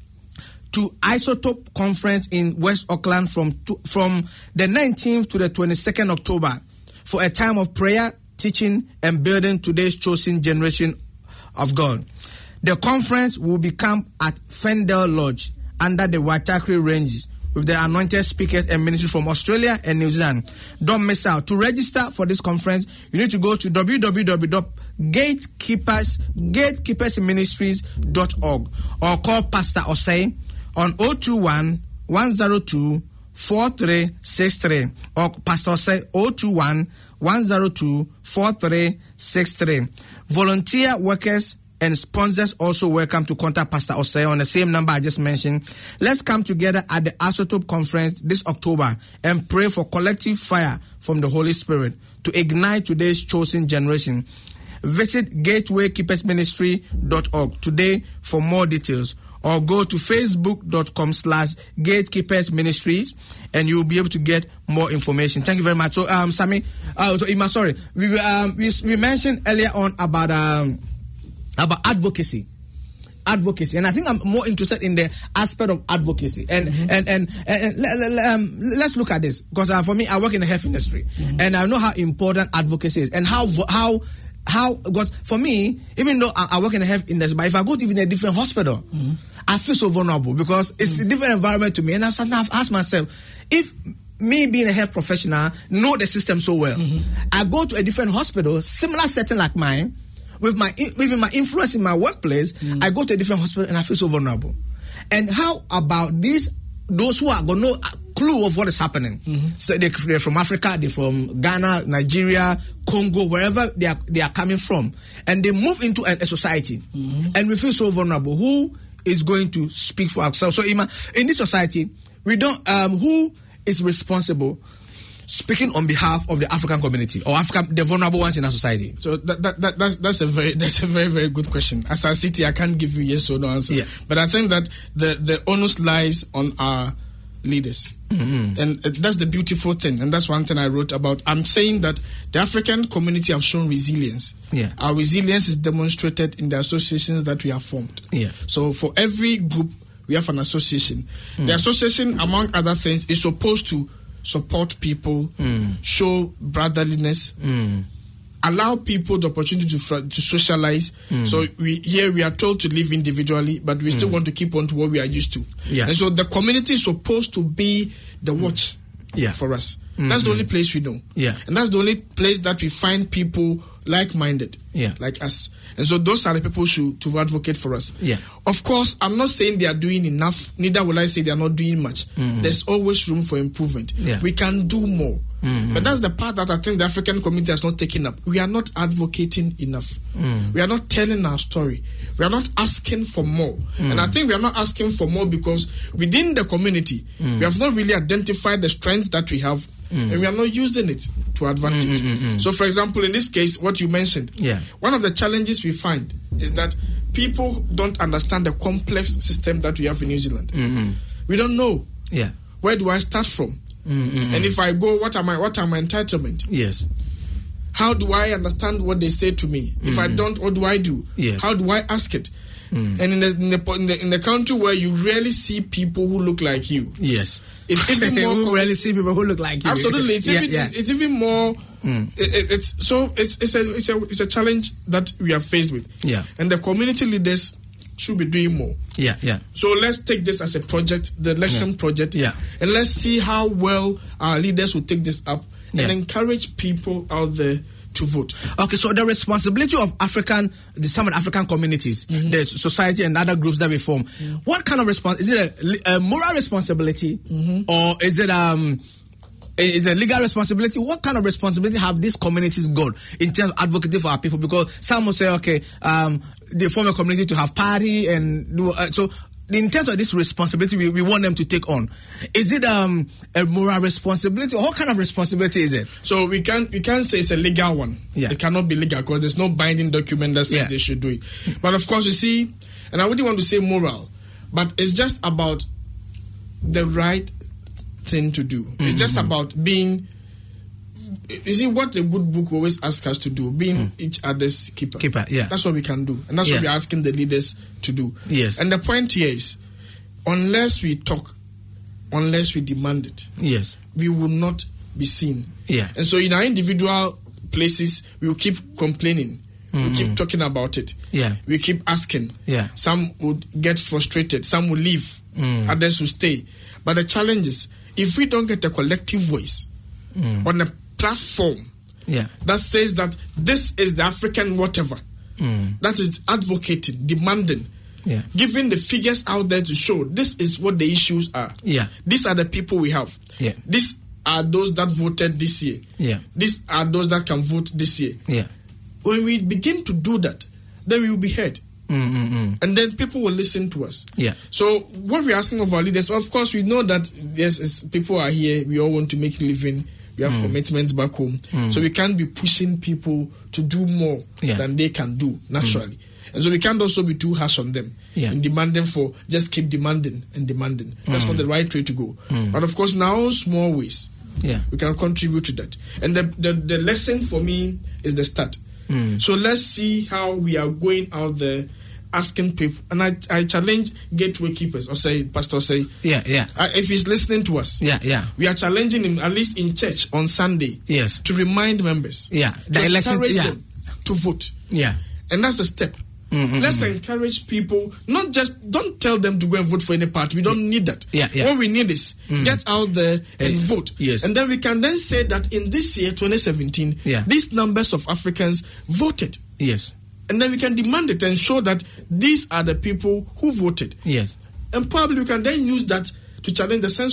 to Isotope Conference in West Auckland from to, from the nineteenth to the twenty-second of October for a time of prayer, teaching, and building today's chosen generation of God. The conference will be camped at Fendell Lodge under the Waitakere Ranges with the anointed speakers and ministers from Australia and New Zealand. Don't miss out. To register for this conference, you need to go to w w w dot gatekeepers gatekeepers ministries dot org or call Pastor Osei on zero two one, one zero two, four three six three or Pastor Osei zero two one, one zero two, four three six three. Volunteer workers and sponsors also welcome to contact Pastor Osei on the same number I just mentioned. Let's come together at the Isotope Conference this October and pray for collective fire from the Holy Spirit to ignite today's chosen generation. Visit gateway keepers ministry dot org today for more details, or go to facebook dot com slash gatekeepers ministries and you'll be able to get more information. Thank you very much. So, um, Sammy, uh, so, Ima, sorry, we, um, we, we mentioned earlier on about, um, about advocacy. Advocacy, and I think I'm more interested in the aspect of advocacy. And mm-hmm. and, and and and um, let's look at this, because uh, for me, I work in the health industry, mm-hmm. and I know how important advocacy is, and how how how. Because for me, even though I, I work in the health industry, but if I go to even a different hospital, mm-hmm. I feel so vulnerable because it's mm-hmm. a different environment to me, and I sometimes ask myself, if me being a health professional, know the system so well, mm-hmm. I go to a different hospital, similar setting like mine. With my even my influence in my workplace, mm. I go to a different hospital and I feel so vulnerable. And how about these those who are got no clue of what is happening? Mm-hmm. So they, they're from Africa, they're from Ghana, Nigeria, Congo, wherever they are they are coming from, and they move into a, a society, mm-hmm. and we feel so vulnerable. Who is going to speak for ourselves? So in, my, in this society, we don't. Um, who is responsible? Speaking on behalf of the African community or African, the vulnerable ones in our society. So that, that, that that's that's a very that's a very very good question. As a city, I can't give you yes or no answer. Yeah. But I think that the the onus lies on our leaders, mm-hmm. and that's the beautiful thing. And that's one thing I wrote about. I'm saying that the African community have shown resilience. Yeah. Our resilience is demonstrated in the associations that we have formed. Yeah. So for every group, we have an association. Mm. The association, among other things, is supposed to support people, mm. show brotherliness, mm. allow people the opportunity to to socialize. Mm. So we here we are told to live individually, but we still mm. want to keep on to what we are used to. Yeah. And so the community is supposed to be the watch yeah. for us. Mm-hmm. That's the only place we know. Yeah. And that's the only place that we find people like-minded, yeah. like us. And so those are the people who to advocate for us. Yeah. Of course, I'm not saying they are doing enough. Neither will I say they are not doing much. Mm-hmm. There's always room for improvement. Yeah. We can do more. Mm-hmm. But that's the part that I think the African community has not taken up. We are not advocating enough. Mm. We are not telling our story. We are not asking for more. Mm. And I think we are not asking for more because within the community, mm. we have not really identified the strengths that we have, mm. and we are not using it to advantage. Mm-mm-mm-mm. So, for example, in this case, what you mentioned, yeah. one of the challenges we find is that people don't understand the complex system that we have in New Zealand. Mm-hmm. We don't know. Yeah. Where do I start from? Mm-mm-mm. And if I go, what are my what are my entitlement? Yes. How do I understand what they say to me? If mm-hmm. I don't, what do I do? Yes. How do I ask it? Mm. And in the, in the in the in the country where you rarely see people who look like you, yes, it's even more. We rarely see people who look like you. Absolutely, it's yeah, even yeah. it's even more. Mm. It, it, it's so it's it's a it's a it's a challenge that we are faced with. Yeah, and the community leaders should be doing more. Yeah, yeah. So let's take this as a project, the election yeah. project. Yeah, and let's see how well our leaders will take this up and yeah. encourage people out there to vote. Okay, so the responsibility of African, the some of the African communities, mm-hmm. the society and other groups that we form, mm-hmm. what kind of response is it? A, a moral responsibility, mm-hmm. or is it um, is it a legal responsibility? What kind of responsibility have these communities got in terms of advocating for our people? Because some will say, okay, um, they form a community to have party and do, uh, so. In terms of this responsibility we, we want them to take on, is it um, a moral responsibility, or what kind of responsibility is it? So we can't we can't say it's a legal one. Yeah. It cannot be legal because there's no binding document that says yeah. they should do it. But of course, you see, and I wouldn't want to say moral, but it's just about the right thing to do. Mm-hmm. It's just about being. You see, what a good book always asks us to do, being mm. each other's keeper. Keeper, yeah. That's what we can do. And that's yeah. what we're asking the leaders to do. Yes. And the point here is, unless we talk, unless we demand it, yes, we will not be seen. Yeah. And so in our individual places, we will keep complaining. Mm-hmm. We keep talking about it. Yeah. We keep asking. Yeah. Some would get frustrated. Some will leave. Mm. Others will stay. But the challenge is, if we don't get a collective voice mm. on a platform yeah. that says that this is the African whatever, mm. that is advocating, demanding, yeah. giving the figures out there to show this is what the issues are. Yeah. These are the people we have. Yeah. These are those that voted this year. Yeah. These are those that can vote this year. Yeah. When we begin to do that, then we will be heard. Mm-mm-mm. And then people will listen to us. Yeah. So what we're asking of our leaders, of course, we know that yes, as people are here, we all want to make a living. We have mm. commitments back home. Mm. So we can't be pushing people to do more yeah. than they can do naturally. Mm. And so we can't also be too harsh on them yeah. in demanding for just keep demanding and demanding. Mm. That's not the right way to go. Mm. But of course, in our own small ways, yeah. we can contribute to that. And the, the, the lesson for me is the start. Mm. So let's see how we are going out there asking people. And I, I challenge gateway keepers, or say, Pastor, say, yeah, yeah. Uh, if he's listening to us, yeah, yeah. we are challenging him, at least in church on Sunday, yes, to remind members, yeah, the to election, yeah. them to vote, yeah, and that's a step. Mm-hmm. Let's encourage people, not just, don't tell them to go and vote for any party. We don't yeah. need that. Yeah, yeah. What we need is mm. get out there and uh, vote. Yes. And then we can then say that in this year, twenty seventeen, yeah. these numbers of Africans voted. Yes. And then we can demand it and show that these are the people who voted. Yes. And probably we can then use that to challenge the census.